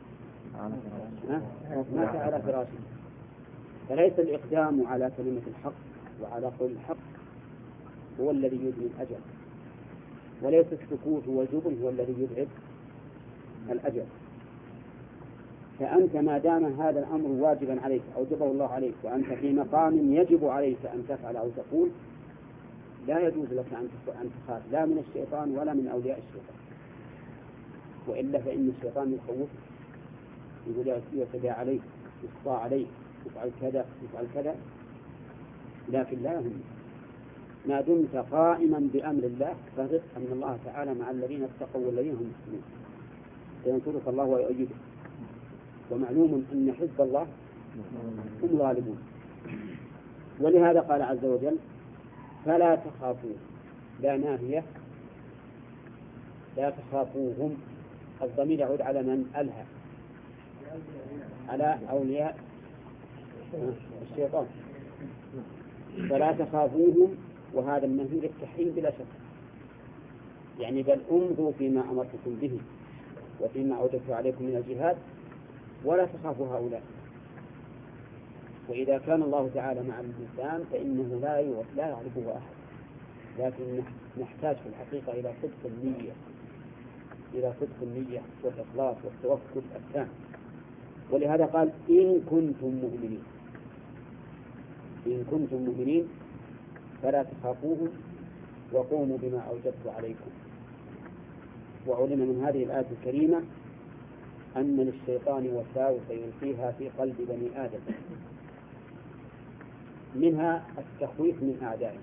S1: مات على فراشه. فليس الإقدام على كلمة الحق وعلى قول الحق هو الذي يدني الأجل، وليس السكوت والجبن هو الذي يبعد الأجل. فأنت ما دام هذا الأمر واجبا عليك أوجبه الله عليك وأنت في مقام يجب عليك أن تفعل أو تقول، لا يجوز لك أن تخاف لا من الشيطان ولا من أولياء الشيطان، وإلا فإن الشيطان يخوف، يقول يعتدى عليك، يقطع عليك، يفعل كذا يفعل كذا، لكن لا يهم ما دمت قائما بأمر الله فثق أن الله تعالى مع الذين اتقوا والذين هم محسنون، سينصرك الله ويؤيدك. ومعلوم أن حزب الله هم غالبون. ولهذا قال عز وجل فلا تخافوا، لا ناهية، لا تخافوهم. الضمير يعود على من ألهى، على أولياء الشيطان. فلا تخافوهم، وهذا النهي للتحريم بلا شك، يعني بل امضوا فيما أمرتكم به وفيما أوجبت عليكم من الجهاد ولا تخافوا هؤلاء. وإذا كان الله تعالى مع الإنسان فإنه لا لا يعرفه أحد، لكن نحتاج في الحقيقة إلى صدق النية، إلى صدق النية والإخلاص والتوكل التام. ولهذا قال إن كنتم مؤمنين، إن كنتم مؤمنين فلا تخافوهم وقوموا بما أوجبت عليكم. وعلم من هذه الآية الكريمة أن للشيطان وساوس يلقيها في قلب بني آدم، منها التخويف من أعدائه،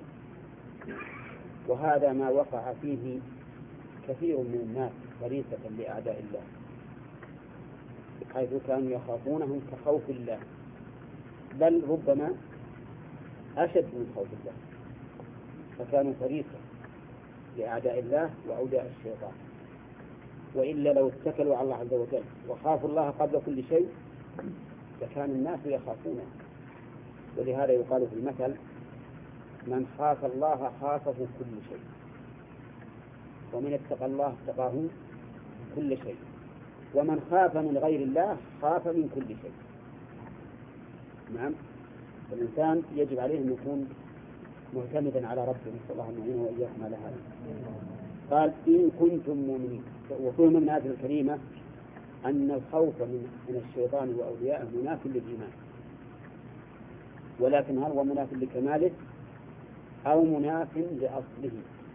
S1: وهذا ما وقع فيه كثير من الناس فريسة لأعداء الله، حيث كانوا يخافونهم كخوف الله، بل ربما أشد من خوف الله، فكانوا فريسة لأعداء الله وأولياء الشيطان. وإلا لو اتكلوا على الله عز وجل وخافوا الله قبل كل شيء فكان الناس يخافونه. ولهذا يقال في المثل من خاف الله خافه كل شيء، ومن اتقى الله اتقاه كل شيء، ومن خاف من غير الله خاف من كل شيء. نعم، الإنسان يجب عليه أن يكون معتمدا على ربه، نسأل الله أن يعينه وإياكم على هذا. قال إن كنتم مؤمنين. وفهم من هذه الكريمة أن الخوف من الشيطان وأوليائه مناف للإيمان، ولكن هل هو مناف لكماله أو مناف لأصله؟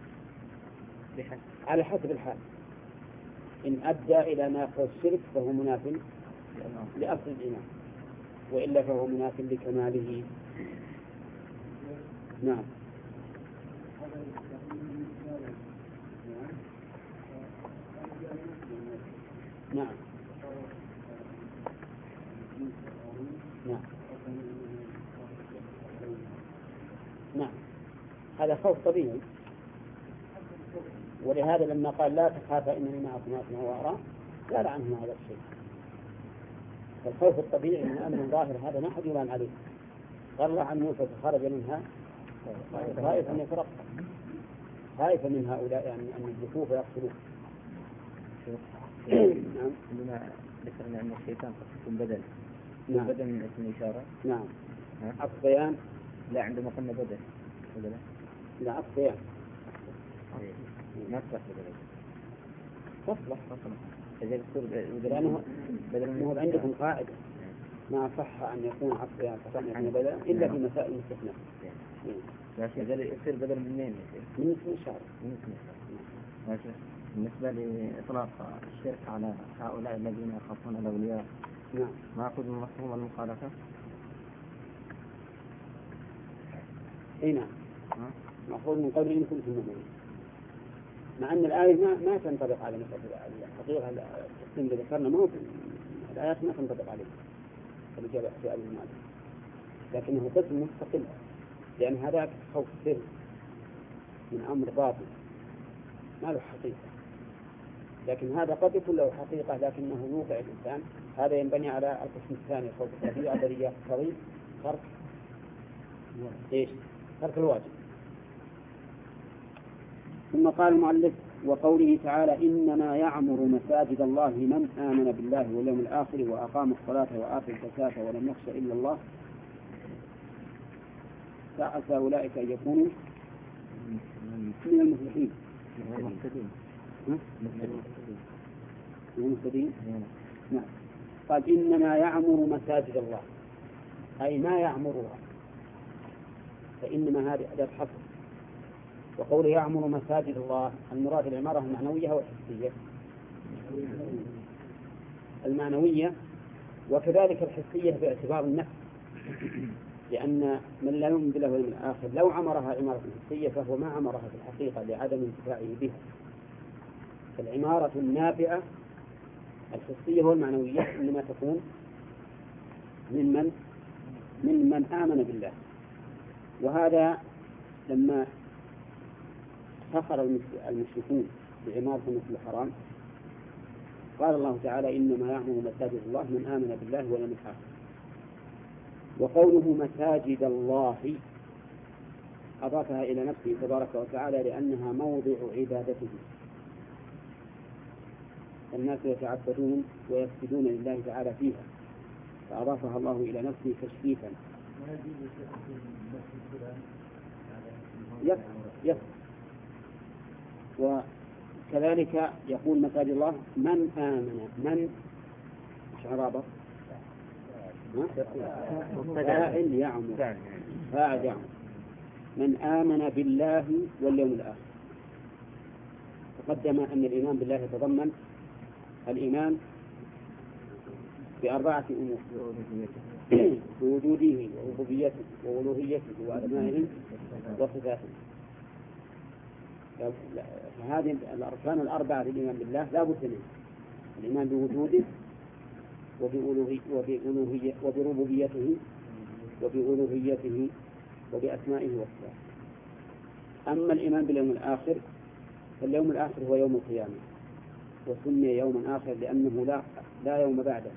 S1: على حسب الحال. إن أدى إلى ناقض الشرك فهو مناف لأصل الإيمان، وإلا فهو مناف لكماله. نعم. نعم. نعم. نعم، هذا خوف طبيعي. ولهذا لما قال لا تخاف إنني معكم أسمع وأرى قال عنه هذا الشيء. فالخوف الطبيعي من أمر ظاهر هذا ما حد يلام عليه. قال الله عن موسى فخرج منها خائفا يترقب، خائفا من هؤلاء يعني أن يدركوه فيقتلوه.
S3: نعم. عندما ذكرنا أن الشيطان قد يكون بدل.
S1: نعم.
S3: بدل من اسم الإشارة.
S1: نعم. الصيام.
S3: لا، عندما قلنا بدل. بدل.
S1: لا، الصيام.
S3: ما تصلح بدل.
S1: تصلح.
S3: تصلح. إذا بدل.
S1: لأنه
S3: بدل
S1: هو عندكم قاعدة ما صح أن يكون الصيام صح أن يكون بدلا إلا في مسائل مستثناء.
S3: لا شيء بدل يصير بدل من مين؟
S1: من اسم الشارع.
S3: من اسم الشارع. ماشي. بالنسبة لإطلاق الشرك على هؤلاء الذين يخافون الأولياء.
S1: نعم.
S3: ما أخذ من مفهوم المخالفة؟
S1: إيه نعم. مأخوذ من قول إن كنتم مؤمنين. مع أن الآية ما ما تنطبق على مسألة الحقيقة. التقسيم اللي ذكرنا ما هو الآيات ما تنطبق عليه الإجابة سؤال المال، لكنه قسم مستقل، لأن هذاك خوف سر من أمر باطل ما له حقيقة، لكن هذا قد يكون له حقيقة لكنه يوقع الإنسان. هذا ينبني على القسم الثاني خوف الطبيعة الذي يقتضي ترك إيش؟ ترك الواجب. ثم قال المؤلف: وقوله تعالى: إنما يعمر مساجد الله من آمن بالله واليوم الآخر وأقام الصلاة وآتى الزكاة ولم يخش إلا الله فعسى أولئك أن يكونوا من المفلحين. المهتدين. نعم. قال: إنما يعمر مساجد الله، أي ما يعمرها، فإنما هذه أداة حصر. وقوله يعمر مساجد الله المراد العمارة المعنوية والحسية. المعنوية وكذلك الحسية باعتبار النفس، لأن من لا يؤمن بالله واليوم الآخر لو عمرها عمارة حسية فهو ما عمرها في الحقيقة لعدم انتفاعه بها. فالعمارة النافعة الحسية والمعنوية إنما تكون من من من من آمن بالله. وهذا لما كفر المشركون بعمارة المسجد الحرام قال الله تعالى: إنما يعمر مساجد الله من آمن بالله واليوم الآخر. وقوله مساجد الله أضافها إلى نفسه تبارك وتعالى لأنها موضع عبادته، الناس يتعبدون ويسجدون لله تعالى فيها، فأضافها الله إلى نفسه تشريفا. يس يس وكذلك يقول مساجد الله من آمن. من شعرابة فاعل يعمر فاعل يعمر من آمن بالله واليوم الآخر. تقدم أن الإيمان بالله يتضمن الإيمان بأربعة أمور: بوجوده وربوبيته وألوهيته وأسمائه وصفاته. هذه الأركان الأربعة للإيمان بالله لا بد منها: الإيمان بوجوده وبألوهيته وبربوبيته وبألوهيته وبأسمائه وصفاته. أما الإيمان باليوم الآخر فاليوم الآخر هو يوم القيامة، وسمي يوما آخر لأنه لا لا يوم بعده،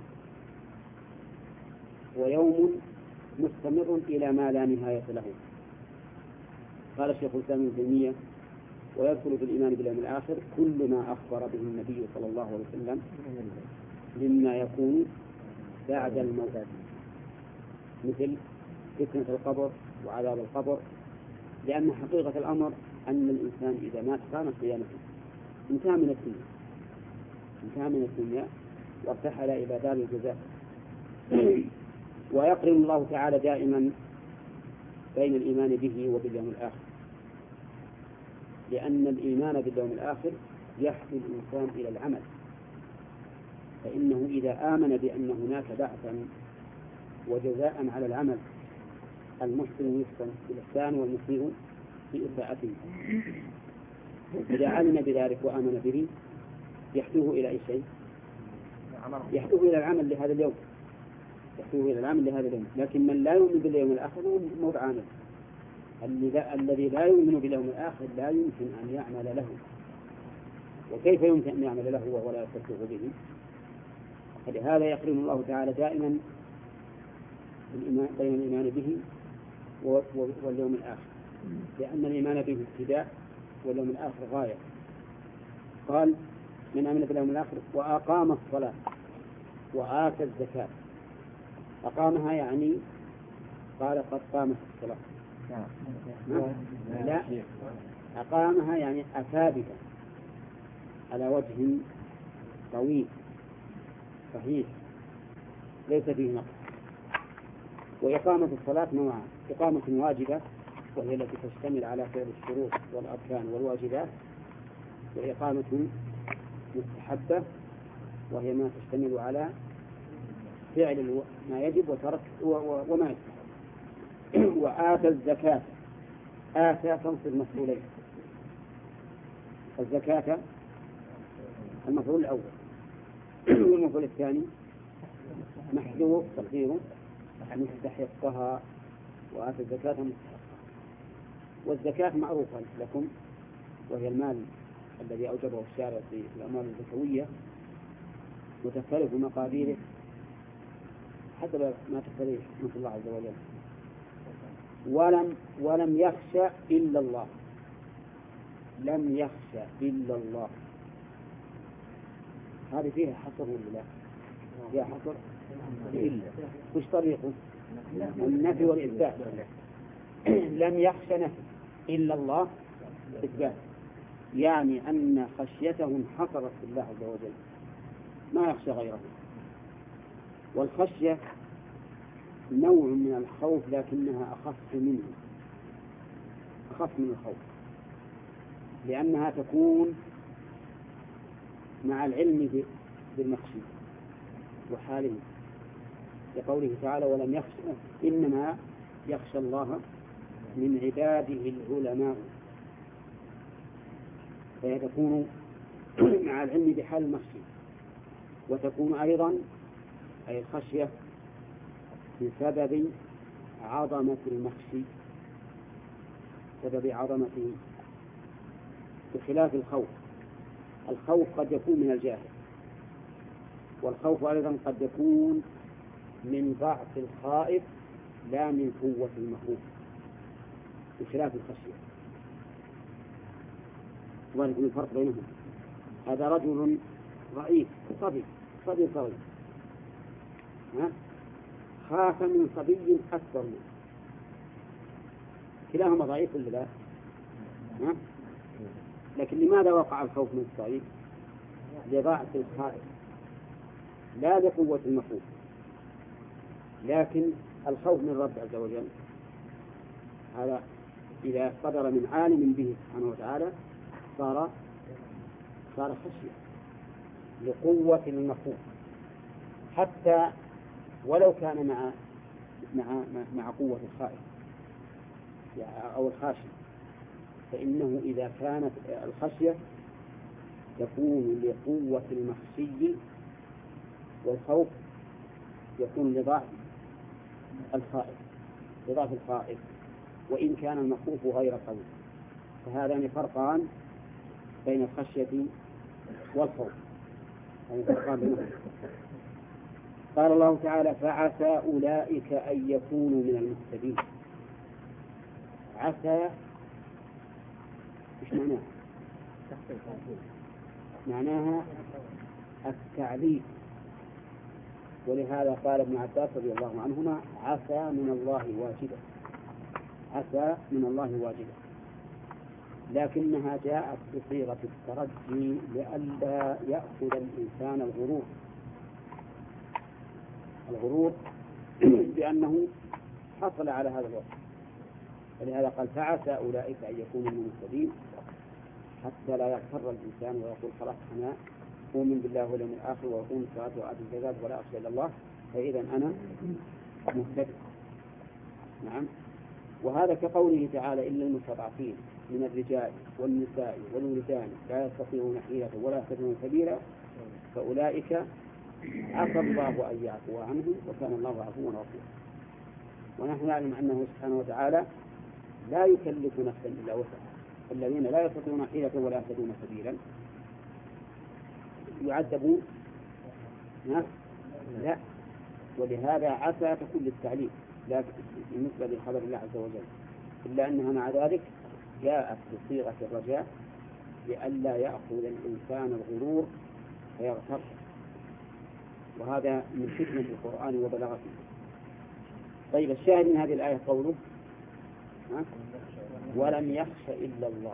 S1: ويوم مستمر إلى ما لا نهاية له. قال الشيخ الإسلام ابن تيمية: ويدخل في الإيمان باليوم الآخر كل ما أخبر به النبي صلى الله عليه وسلم مما يكون بعد الموت، مثل فتنة القبر وعذاب القبر، لأن حقيقة الأمر أن الإنسان إذا مات قامت قيامته، انتهى من الدنيا انتهى من الدنيا وارتحل إلى دار الجزاء. ويقرن الله تعالى دائما بين الإيمان به وباليوم الآخر، لأن الإيمان باليوم الآخر يحث الإنسان إلى العمل، فإنه إذا آمن بأن هناك بعثا وجزاء على العمل، المحسن يحسن بالإحسان والمسيء بإساءته، إذا علم بذلك وآمن به يحثوه إلى أي شيء؟ يحثوه إلى العمل لهذا اليوم يحثوه إلى العمل لهذا اليوم. لكن من لا يؤمن باليوم الآخر هو عامل. الذي لا يؤمن باليوم الآخر لا يمكن أن يعمل له. وكيف يمكن أن يعمل له وهو لا يصدق به؟ فلهذا يقرن الله تعالى دائما بين الإيمان به واليوم الآخر، لأن الإيمان به ابتداء واليوم الآخر غاية. قال: من آمن باليوم الآخر وأقام الصلاة وآتى الزكاة. أقامها يعني قال قد قامت الصلاة. لا، أقامها يعني أثابتة على وجه طويل صحيح ليس فيه نقص. وإقامة الصلاة نوعان: إقامة واجبة وهي التي تشتمل على فعل الشروط والأركان والواجبات، وإقامة مستحبة وهي ما تشتمل على فعل ما يجب وترك وما يستحب. وآتى الزكاة، آتى تنصب مفعولين: الزكاة المفعول الأول والمفعول الثاني محذوف تقديره مستحقها وآتى الزكاة مستحقها. والزكاة معروفة لكم وهي المال الذي أوجبه الشارع في الأموال الزكوية وتختلف مقاديره حسب ما تقتضيه حكمة الله عز وجل. ولم ولم يخشى إلا الله، لم يخشى إلا الله، هذه فيها حصر ولا لا؟ فيها حصر إلا، وش طريقه؟ النفي والإثبات. لم يخشى نفي إلا الله إثبات، يعني أن خشيته انحصرت في الله عز وجل ما يخشى غيره. والخشية نوع من الخوف لكنها أخف منه، أخف من الخوف، لأنها تكون مع العلم بالمخشي وحاله، لقوله تعالى ولم يخشى، إنما يخشى الله من عباده العلماء، فهي تكون مع العلم بحال المخشي، وتكون أيضا أي الخشية بسبب عظمة المخشي، سبب عظمته، بخلاف الخوف. الخوف قد يكون من الجاهل، والخوف أيضا قد يكون من ضعف الخائف لا من قوة المخوف، بخلاف الخشية. ولكن الفرق بينهم، هذا رجل ضعيف صبي صبي صغير خاف من صبي أكبر منه، كلاهما ضعيف ولا لا؟ لكن لماذا وقع الخوف من الصغير؟ لضعف الخائف لا لقوة المخوف. لكن الخوف من رب عز وجل هذا إذا صدر من عالم به سبحانه وتعالى صار صار خشية لقوة المخوف، حتى ولو كان مع مع مع قوة الخائف أو الخاشي، فإنه إذا كانت الخشية تكون لقوة المخشي والخوف يكون لضعف الخائف لضعف الخائف وإن كان المخوف غير قوي. فهذان فرقان بين الخشية والخوف، يعني فرقان بينهم. قال الله تعالى فعسى أولئك أن يكونوا من المهتدين. عسى إيش معناها؟ معناها التعليل، ولهذا قال ابن عباس رضي الله عنهما عسى من الله واجبة، عسى من الله واجبة، لكنها جاءت بصيغة الترجي لئلا يأخذ الإنسان الغرور الغرور بأنه حصل على هذا الوقت، ولهذا قال فعسى أولئك أن يكونوا من المهتدين، حتى لا يغتر الإنسان ويقول خلاص أنا أؤمن بالله واليوم الآخر وأقوم الصلاة وآتي الزكاة ولا أخشى إلا الله فإذا أنا مهتدي. نعم. وهذا كقوله تعالى إلا المستضعفين من الرجال والنساء والولدان لا يستطيعون حيلة ولا يهتدون سبيلا فأولئك عسى الله أن يعفو عنهم وكان الله عفوا غفورا. ونحن نعلم أنه سبحانه وتعالى لا يكلف نفسا إلا وسعها، الذين لا يستطيعون حيلة ولا يهتدون سبيلا يعذبون؟ لا، ولهذا عسى تكون للتعليم لا بالنسبة لخبر الله عز وجل، إلا أنها مع ذلك جاءت بصيغة الرجاء لئلا يأخذ الإنسان الغرور فيغتر، وهذا من حكمة القرآن وبلاغته. طيب الشاهد من هذه الآية قوله ولم يخش إلا الله،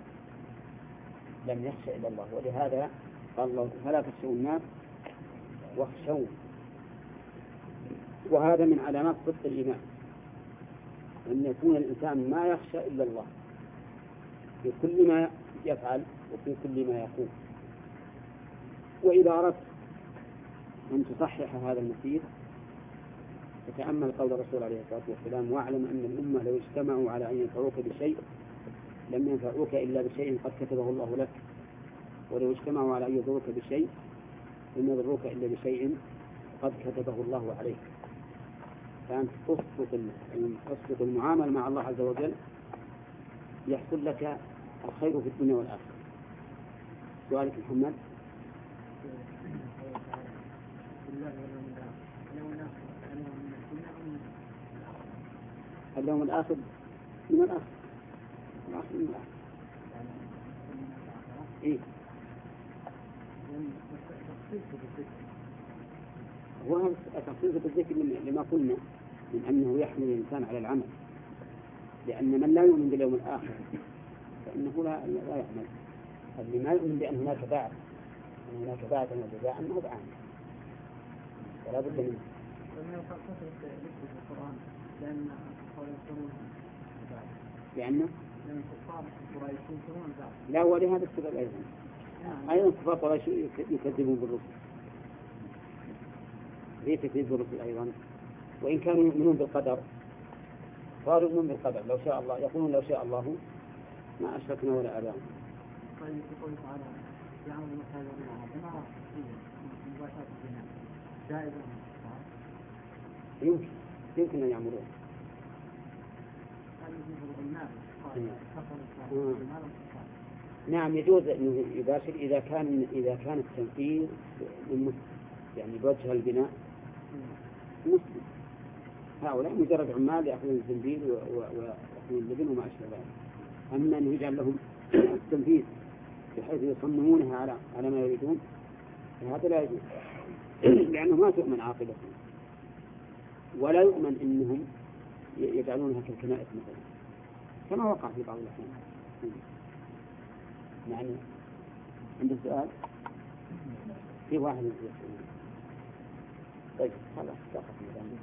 S1: لم يخش إلا الله، ولهذا قال الله فلا تخشوا الناس واخشوا. وهذا من علامات صدق الإيمان أن يكون الإنسان ما يخشى إلا الله في كل ما يفعل وفي كل ما يقول. وإذا أردت أن تصحح هذا المسير فتأمل قول الرسول عليه الصلاة والسلام واعلم أن الأمة لو اجتمعوا على أن ينفعوك بشيء لم ينفعوك إلا بشيء قد كتبه الله لك ولو اجتمعوا على أن يضروك بشيء لم يضروك إلا بشيء قد كتبه الله عليك. فأنت تصدق تصدق المعاملة مع الله عز وجل يحصل لك الخير في الدنيا والآخرة. سؤالك محمد. اليوم الآخر من الآخر الآخر من الآخر إيه هو التخصيص بالذكر لما قلنا من أنه يحمل الإنسان على العمل، لأن من لا يؤمن باليوم الآخر فإنه لا لا يعمل. اللي ما يؤمن بأن هناك بعث أن هناك بعث وجزاء أنه بعمل ولا بد منه.
S2: لأن
S1: لأنه
S2: لأن كفار قريش ينكرون ذلك.
S1: لا ولهذا السبب أيضا أيضا كفار قريش يكذبون بالرسل، ليه تكذيب بالرسل أيضا؟ وإن كانوا يؤمنون بالقدر قالوا يؤمنون بالقدر لو شاء الله، يقولون لو شاء الله ما أشركنا ولا آباؤنا.
S2: طيب يقول تعالى يعمل مثلا ما مباشرة الجنة جائزة
S1: يمكن يمكن أن يعملون. نعم يجوز أنه يباشر إذا كان إذا كان التنفيذ من مسلم، يعني بوجه البناء مسلم. هؤلاء مجرد عمال يأخذون الزنبيل ويأخذون اللبن وما أشبه ذلك. أما أنه يجعل لهم التنفيذ بحيث يصممونها على على ما يريدون فهذا لا يجوز، لأنه ما تؤمن عاقبتهم، ولا يؤمن أنهم يجعلونها كالكنائس مثلا كما وقع في بعض الأحيان. يعني عند السؤال في واحد يسأل. طيب خلاص سقط مثلا.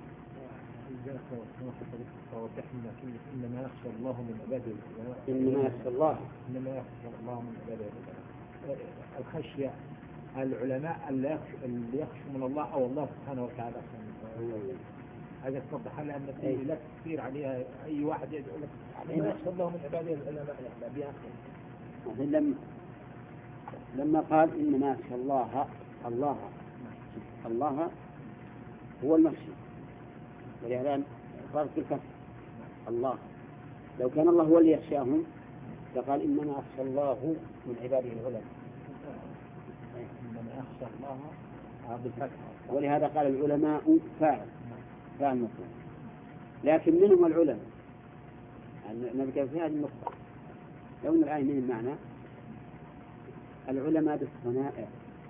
S3: إنما يخشى الله من عباده العلماء.
S1: إنما يخشى الله
S3: إنما يخشى الله من عباده العلماء. الخشية العلماء اللي يخشوا من الله أو الله سبحانه وتعالى. هذا توضح لأن في لا كثير عليها أي واحد يدعو لك إنما يخشى الله من عباده العلماء لا بيأخذ.
S1: لما لما قال إنما يخشى الله الله الله هو المخشي، ولهذا فرق الكف الله. لو كان الله هو اللي يخشاهم فقال إنما يخشى الله من عباده العلماء.
S3: إنما يخشى الله بالفتح،
S1: ولهذا قال العلماء فاعل فاعل مفعول، لكن منهم العلماء. نذكر في هذه النقطة لو أن الآية من المعنى العلماء بالصنائع.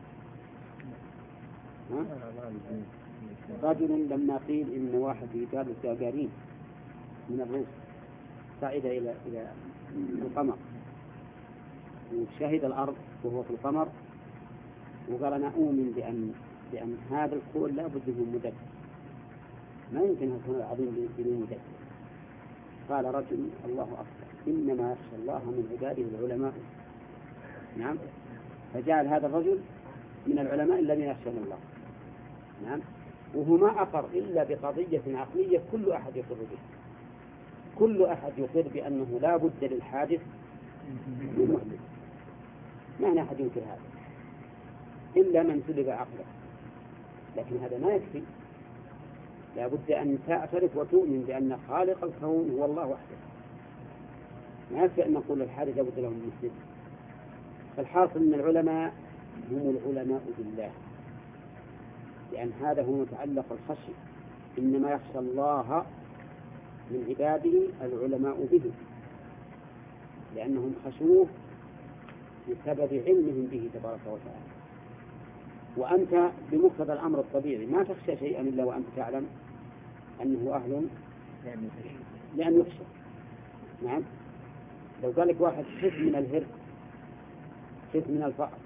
S1: رجل لما قيل إن واحد يجاب الساقارين من الروس صعد إلى إلى القمر وشهد الأرض وهو في القمر وقال أنا أؤمن بأن بأن هذا الكون لا بد من مدبر، ما يمكن أن يكون العظيم بدون مدبر. قال رجل الله أكبر إنما يخشى الله من عباده العلماء. نعم، فجعل هذا الرجل من العلماء الذين يخشون الله. نعم، وهو ما أقر إلا بقضية عقلية كل أحد يقر به، كل أحد يقر بأنه لا بد للحادث من محدث، ما أحد ينكر هذا إلا من سلب عقله. لكن هذا ما يكفي، لا بد أن تعترف وتؤمن بأن خالق الكون هو الله وحده. ما يكفي أن نقول الحادث لا بد له من محدث. فالحاصل أن العلماء هم العلماء بالله، لأن هذا هو متعلق الخشية. إنما يخشى الله من عباده العلماء به، لأنهم خشوه بسبب علمهم به تبارك وتعالى. وأنت بمقتضى الأمر الطبيعي ما تخشى شيئا إلا وأنت تعلم أنه أهل لأن يخشى. نعم، لو قال لك واحد خف من الهرم خف من الفأر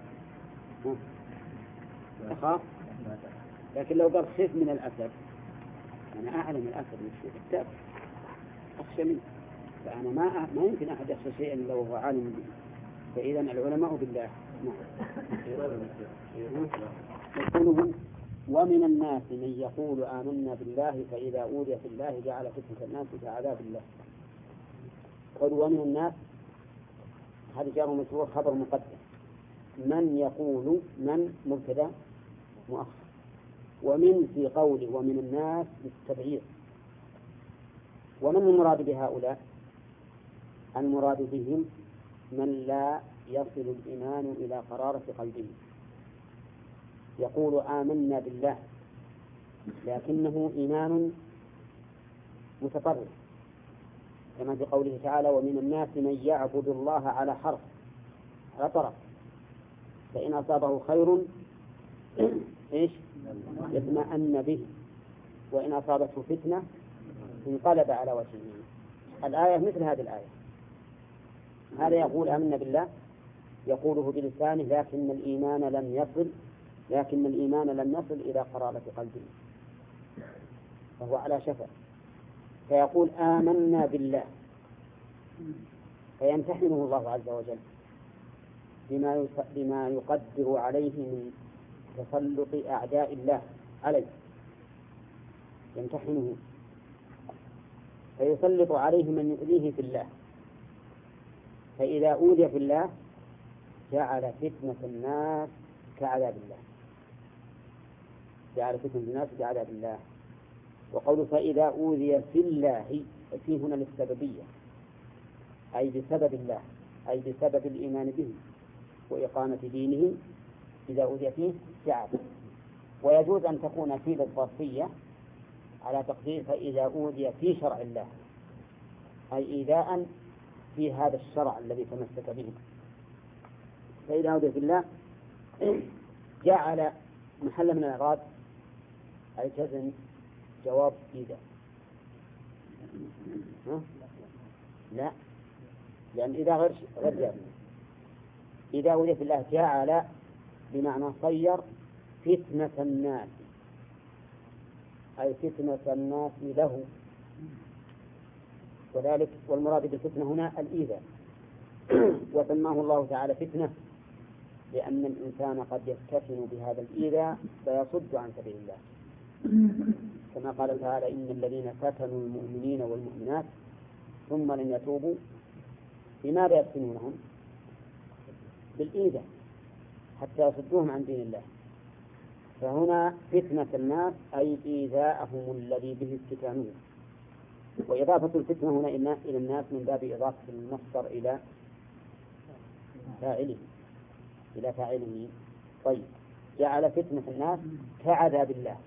S1: تخاف، لكن لو قال خف من الأسد أنا أعلم الأسد مش الكتاب أخشى منه، فأنا ما ما يمكن أحد يخشى شيئا إلا وهو عالم به. فإذا العلماء بالله. يقولون ومن الناس من يقول آمنا بالله فإذا أوذي في الله جعل فتنة الناس كعذاب الله. قالوا ومن الناس هذا جار مجرور خبر مقدم من يقول من مبتدأ مؤخر، ومن في قوله ومن الناس للتبعيض. ومن المراد بهؤلاء؟ المراد بهم من لا يصل الإيمان إلى قرارة قلبه، يقول آمنا بالله لكنه إيمان متطرف، كما في قوله تعالى ومن الناس من يعبد الله على حرف، على طرف، فإن أصابه خير إيش يطمئن به، وإن أصابته فتنة انقلب على وجهه. الآية مثل هذه الآية، هذا يقول آمنا بالله يقوله بلسانه لكن الإيمان لم يصل لكن الإيمان لم يصل إلى قرارة قلبه، فهو على شفا، فيقول آمنا بالله فيمتحنه الله عز وجل بما بما يقدر عليه من تسلط أعداء الله عليه، يمتحنه فيسلط عليه من يؤذيه في الله، فإذا أوذي في الله جعل فتنة الناس كعذاب الله، جعل فتنة الناس كعذاب الله. وقوله فإذا أوذي في الله في هنا للسببية، أي بسبب الله، أي بسبب الإيمان به وإقامة دينه، إذا أوذي فيه جعل. ويجوز أن تكون في للظرفية على تقدير فإذا أوذي في شرع الله، أي إيذاء في هذا الشرع الذي تمسك به. فإذا أوذي في الله جعل محل من الإعراب أي تزن جواب إذا ها؟ لا، لأن إذا غير غير جاهل. إذا أوذي في الله جعل بمعنى صير فتنة الناس، أي فتنة الناس له، وذلك والمراد بالفتنة هنا الإيذاء. وسماه الله تعالى فتنة لأن الإنسان قد يفتتن بهذا الإيذاء فيصد عن سبيل الله، كما قال تعالى إن الذين فتنوا المؤمنين والمؤمنات ثم لم يتوبوا بماذا يفتنونهم؟ بالإيذاء حتى يصدوهم عن دين الله. فهنا فتنة الناس أي إيذاءهم الذي به افتتانهم. وإضافة الفتنة هنا إلى الناس من باب إضافة المصدر إلى فاعله إلى فاعله. طيب، جعل فتنة الناس كعذاب الله.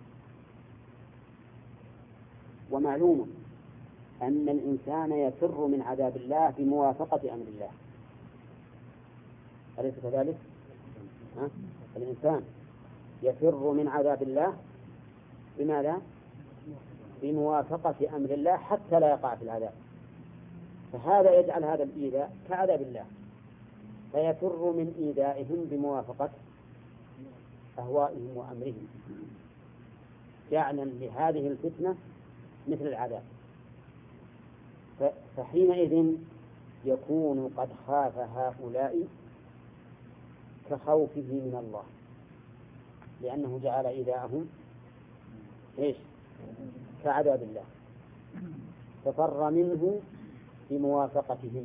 S1: ومعلوم أن الإنسان يفر من عذاب الله بموافقة أمر الله، أليس كذلك؟ ها؟ الإنسان يفر من عذاب الله بماذا؟ بموافقة أمر الله حتى لا يقع في العذاب، فهذا يجعل هذا الإيذاء كعذاب الله، فيفر من إيذائهم بموافقة أهوائهم وأمرهم، جعلا لهذه الفتنة مثل العذاب. فحينئذ يكون قد خاف هؤلاء كخوفه من الله، لأنه جعل إيذاءهم إيش؟ كعذاب الله، ففر منه بموافقتهم.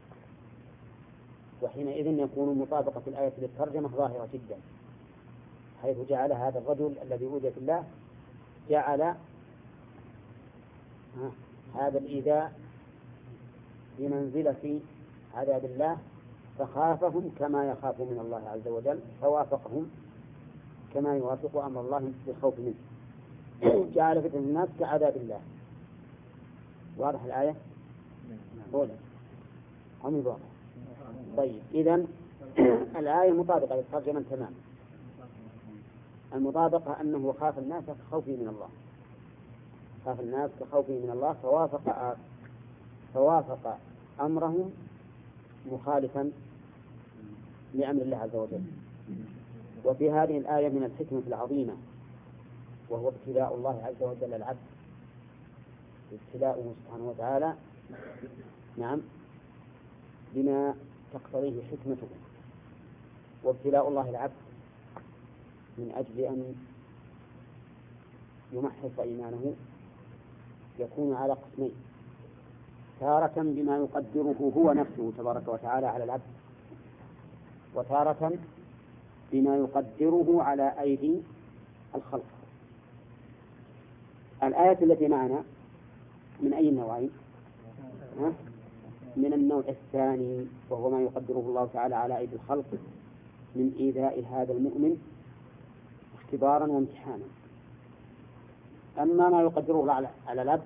S1: وحينئذ يكون مطابقة الآية للترجمة ظاهرة جدا، حيث جعل هذا الرجل الذي أوذي في الله جعل هذا الإيذاء بمنزلة عذاب الله، فخافهم كما يخاف من الله عز وجل، فوافقهم كما يوافق أمر الله بالخوف منه. جعل فتنة الناس كعذاب الله. واضح الآية؟ أولا هم واضح. طيب، إذن الآية مطابقة للترجمة تمام. المطابقة أنه خاف الناس كخوفه من الله، خاف الناس كخوفه من الله، فوافق فوافق أمرهم مخالفا لأمر الله عز وجل. وفي هذه الآية من الحكمة العظيمة، وهو ابتلاء الله عز وجل العبد، ابتلاؤه سبحانه وتعالى نعم بما تقتضيه حكمته. وابتلاء الله العبد من أجل أن يمحص إيمانه يكون على قسمين: تارة بما يقدره هو نفسه تبارك وتعالى على العبد، وتارة بما يقدره على أيدي الخلق. الآية التي معنا من أي النوعين؟ من النوع الثاني، وهو ما يقدره الله تعالى على أيدي الخلق من إيذاء هذا المؤمن اختبارا وامتحانا. أما ما يقدره على العبد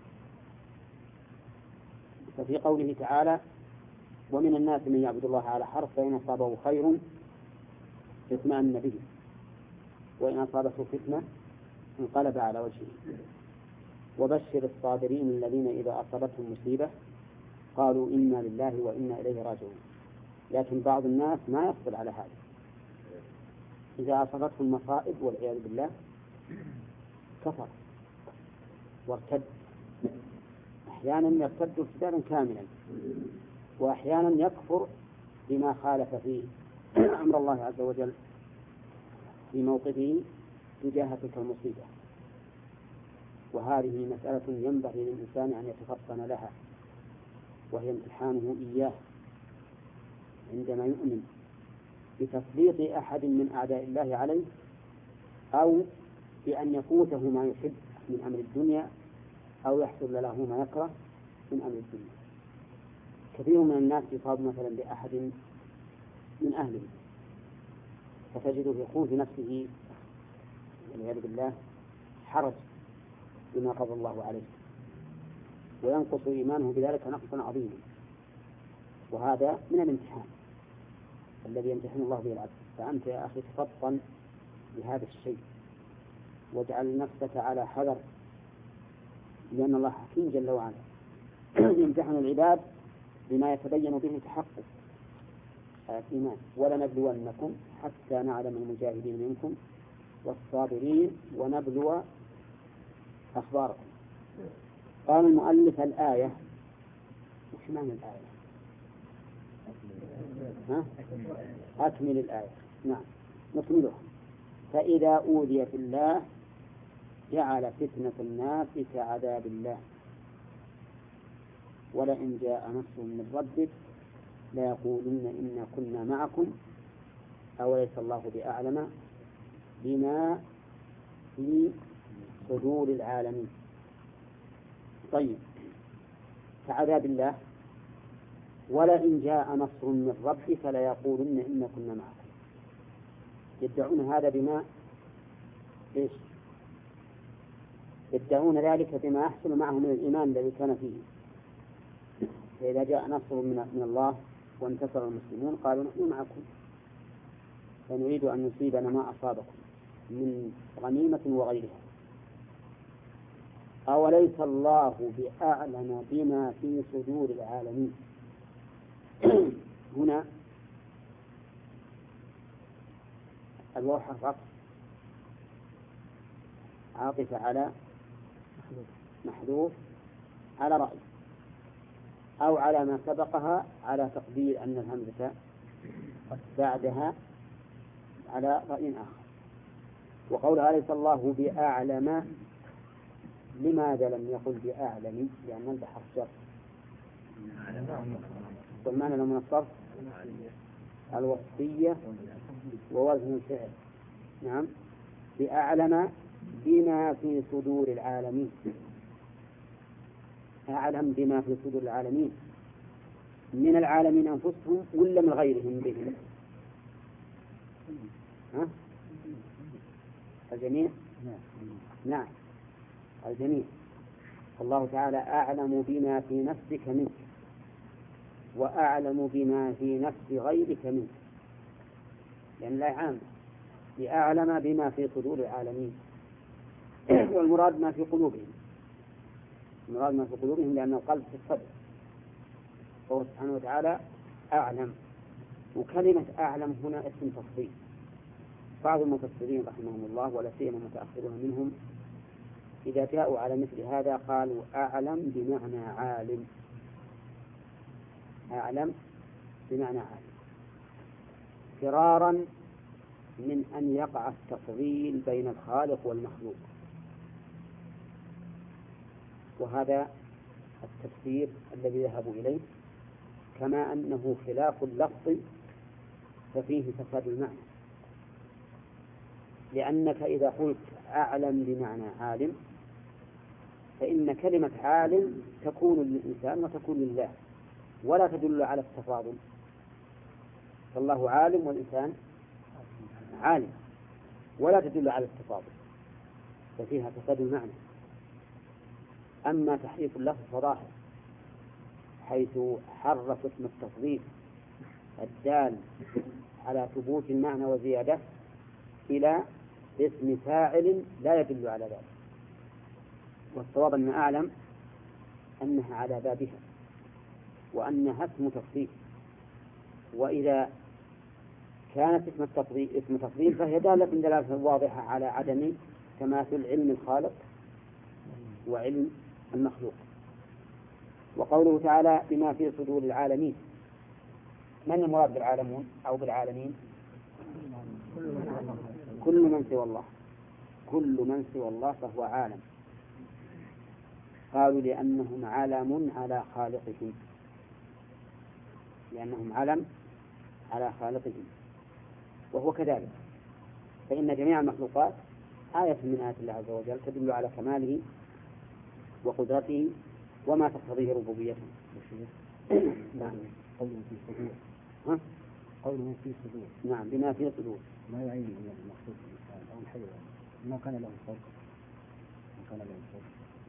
S1: ففي قوله تعالى: ومن الناس من يعبد الله على حرف فإن أصابه خير اطمأن به وإن أصابته فتنة انقلب على وجهه. وبشر الصابرين الذين إذا أصابتهم مصيبة قالوا إنا لله وإنا إليه راجعون. لكن بعض الناس ما يصبر على هذا، إذا أصابته المصائب والعياذ بالله كفر وارتد. أحيانا يرتد ارتدادا كاملا، وأحيانا يكفر بما خالف فيه أمر الله عز وجل في موقفه تجاه تلك المصيبة. وهذه مسألة ينبغي للإنسان أن يتفطن لها، وهي امتحانه إياه عندما يؤمن بتسليط أحد من أعداء الله عليه، أو بأن يفوته ما يحب من أمر الدنيا، أو يحصل له ما يكره من أمر الدنيا. كثير من الناس يصاب مثلا بأحد من أهله فتجده يكون في نفسه والعياذ بالله حرج بما قضى الله عليه، وينقص إيمانه بذلك نقصا عظيما. وهذا من الامتحان الذي يمتحن الله به العبد. فأنت يا أخي تفطن لهذا الشيء، واجعل نفسك على حذر، لأن الله حكيم جل وعلا يمتحن العباد بما يتبين به تحقق الإيمان. ولنبلونكم حتى نعلم المجاهدين منكم والصابرين ونبلو أخباركم. قال المؤلف: الآية وش معنى الآية؟ ها؟ أكمل الآية. نعم نكملها. فإذا أوذي في الله جعل فتنة الناس كعذاب الله ولئن جاء نصر من ربك ليقولن إنا كنا معكم أوليس الله بأعلم بما في صدور العالمين. طيب، كعذاب الله ولئن جاء نصر من ربك ليقولن إنا كنا معكم. يدعون هذا بما إيش؟ يدعون ذلك بما يحصل معهم من الإيمان الذي كان فيه. فإذا جاء نصر من الله وانتصر المسلمون قالوا نحن معكم فنريد أن نصيبنا ما أصابكم من غنيمة وغيرها. أوليس الله بأعلم بما في صدور العالمين. هنا الواو حرف عطف عاطفة على محذوف على رأي، أو على ما سبقها على تقدير أن الهمزة بعدها على رأي آخر. وقول أليس الله بأعلم، لماذا لم يقل بأعلم؟ لأن البحر حرف جر، والمعنى من الصرف الوصفية ووزن الفعل. نعم، بأعلم بما في صدور العالمين. أعلم بما في صدور العالمين من العالمين أنفسهم ولا من غيرهم بهم؟ ها؟ الجميع؟ نعم الجميع. الله تعالى أعلم بما في نفسك منك وأعلم بما في نفس غيرك منك، لأن لا عام لأعلم بما في صدور العالمين. والمراد ما في قلوبهم، المراد ما في قلوبهم لأن القلب في الصدر. قوله سبحانه وتعالى أعلم، وكلمة أعلم هنا اسم تفضيل. بعض المفسرين رحمهم الله ولا سيما المتأخرون منهم إذا جاءوا على مثل هذا قالوا أعلم بمعنى عالم، أعلم بمعنى عالم، فرارا من أن يقع التفضيل بين الخالق والمخلوق. وهذا التفسير الذي ذهبوا إليه، كما أنه خلاف اللفظ ففيه فساد المعنى. لأنك إذا قلت أعلم بمعنى عالم فإن كلمة عالم تكون للإنسان وتكون لله ولا تدل على التفاضل، فالله عالم والإنسان عالم ولا تدل على التفاضل، ففيها فساد المعنى. أما تحريف اللفظ فظاهر، حيث حرف اسم التفضيل الدال على ثبوت المعنى وزيادة إلى اسم فاعل لا يدل على ذلك. والصواب أن أعلم أنها على بابها وأنها اسم تفضيل، وإذا كانت اسم التفضيل اسم تفضيل فهي دالة دلالة واضحة على عدم تماثل علم الخالق وعلم المخلوق. وقوله تعالى بما في صدور العالمين، من المراد بالعالمون أو بالعالمين؟ كل من سوى الله، كل من سوى الله فهو عالم. قالوا لأنهم علم على خالقهم، لأنهم علم على خالقهم، وهو كذلك، فإن جميع المخلوقات آية من آيات الله عز وجل تدل على كماله وقدرته وما تقتضيه ربوبيته. نعم.
S4: قوله في صدور.
S1: ها؟
S4: قوله في صدور.
S1: نعم بما في صدور.
S4: ما يعني من المخلوق الإنسان أو الحيوان ما كان له صوت، ما كان له صوت.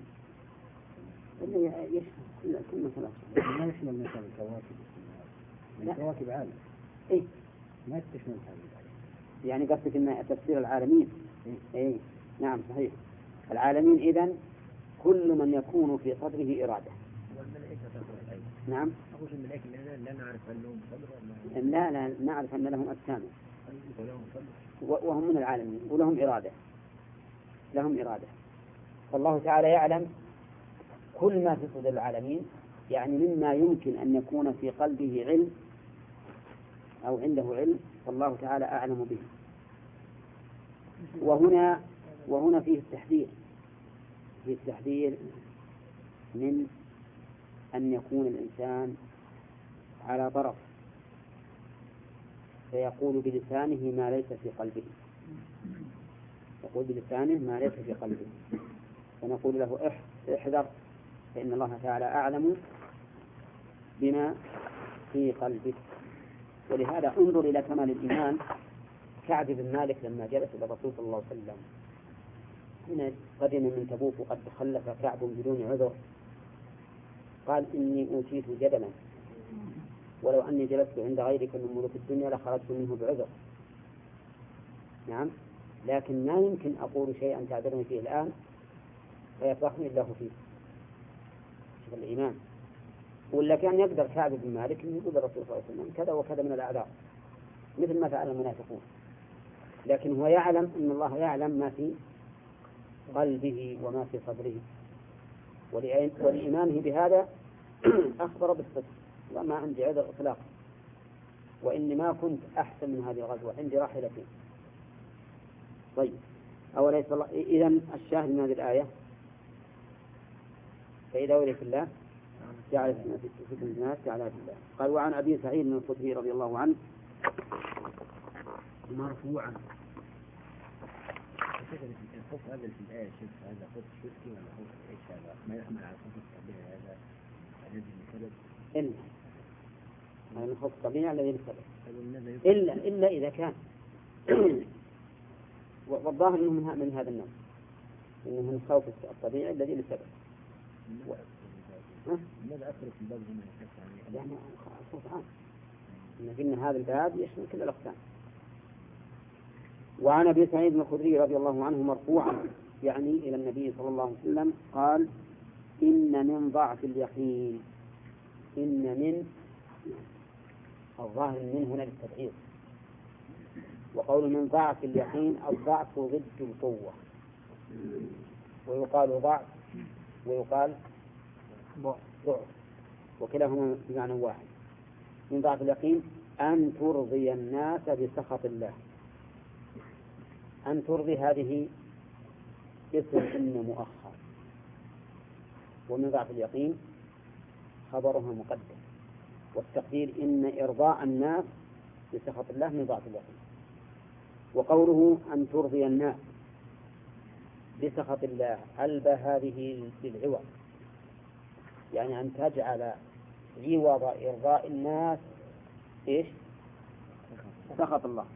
S1: اللي يشمل كل كل مثلا.
S4: ما يشمل مثلا الكواكب. الكواكب عالم.
S1: إيه.
S4: ما تشمل هذه.
S1: يعني قصدك إن تفسير العالمين.
S4: إيه.
S1: إيه. نعم صحيح. العالمين إذن كل من يكون في صدره إرادة.
S2: والملائكة تقول أيضا.
S1: نعم.
S2: أقول الملائكة لا نعرف أن لهم صدر ولا
S1: لا لا نعرف أن لهم أجسام
S2: ولهم صدر
S1: وهم من العالمين ولهم إرادة، لهم إرادة. فالله تعالى يعلم كل ما في صدر العالمين، يعني مما يمكن أن يكون في قلبه علم أو عنده علم فالله تعالى أعلم به. وهنا وهنا فيه التحذير، فيه التحذير من أن يكون الإنسان على طرف فيقول بلسانه ما ليس في قلبه، يقول بلسانه ما ليس في قلبه، فنقول له احذر فإن الله تعالى أعلم بما في قلبك. ولهذا انظر إلى كمال الإيمان كعب بن مالك لما جلس إلى الرسول صلى الله عليه وسلم هنا قدم من تبوك وقد تخلف كعب بدون عذر، قال إني أوتيت جدلا ولو أني جلست عند غيرك من ملوك الدنيا لخرجت منه بعذر. نعم، لكن ما يمكن أقول شيئا تعذرني فيه الآن فيفرحني الله فيه. شوف الإيمان. ولا كان يقدر كعب بن مالك أن يقول الرسول صلى الله عليه وسلم كذا وكذا من الأعذار مثل ما فعل المنافقون، لكن هو يعلم أن الله يعلم ما في قلبه وما في صدره، ولإيمانه بهذا أخبر بالصدق وما عندي عذر إطلاقا، وإني ما كنت أحسن من هذه الغزوة، عندي راحلتين. طيب أوليس الله إذن الشاهد من هذه الآية فإذا ولي في الله جعل في الناس جعل في الله. قال وعن أبي سعيد بن الخدري رضي الله عنه مرفوعا.
S4: الخوف هذا في الآية شوف هذا خوف شركي ولا خوف إيش هذا؟ ما يحمل على خوف الطبيعي هذا الذي بسبب
S1: إلا هذا الخوف الطبيعي الذي بسبب إلا إلا إذا كان والظاهر أنه من هذا النوع، إنه من الخوف الطبيعي الذي لسبب.
S4: ماذا أثر في الباب هنا يعني؟
S1: يعني خوف عام، إن هذا الباب يشمل كل الأقسام. وعن أبي سعيد الخدري رضي الله عنه مرفوعا يعني إلى النبي صلى الله عليه وسلم قال إن من ضعف اليقين، إن من الظاهر من هنا للتبعيض، وقول من ضعف اليقين الضعف ضد القوة، ويقال ضعف ويقال ضعف وكلاهما بمعنى واحد. من ضعف اليقين أن ترضي الناس بسخط الله، أن ترضي هذه اسم إن مؤخر، ومن ضعف اليقين خبرها مقدم، والتقدير إن إرضاء الناس بسخط الله من ضعف اليقين. وقوله أن ترضي الناس بسخط الله ألبى هذه للعوض، يعني أن تجعل عوض إرضاء الناس إيش؟ سخط الله،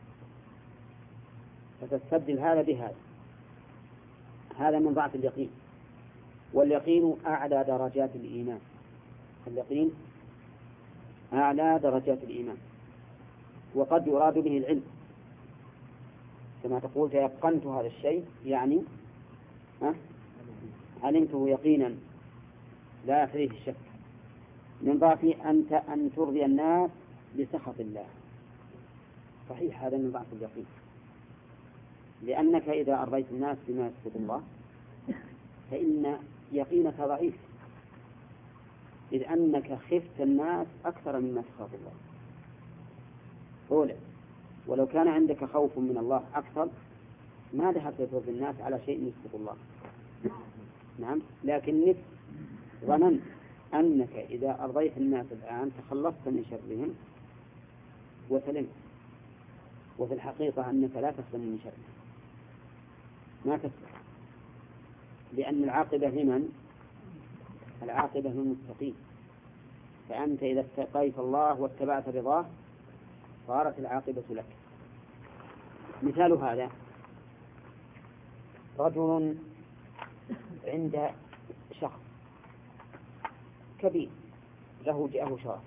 S1: فتستبدل هذا بهذا. هذا من ضعف اليقين، واليقين أعلى درجات الإيمان. اليقين أعلى درجات الإيمان، وقد يراد به العلم، كما تقول تيقنت هذا الشيء، يعني أه؟ علمته يقينا لا فيه الشك. من ضعف أنت أن ترضي الناس بسخط الله، صحيح هذا من ضعف اليقين، لأنك إذا أرضيت الناس بما يسخط الله فإن يقينك ضعيف، إذ أنك خفت الناس أكثر مما تخاف الله. أولا، ولو كان عندك خوف من الله أكثر ما ذهبت ترضي الناس على شيء يسخط الله. نعم، لكنك ظننت أنك إذا أرضيت الناس الآن تخلصت من شرهم وسلمت، وفي الحقيقة أنك لا تسلم من شرهم، ما تسلم، لأن العاقبة لمن؟ العاقبة للمتقين. فأنت إذا اتقيت الله واتبعت رضاه صارت العاقبة لك. مثال هذا رجل عند شخص كبير له جاه شرف،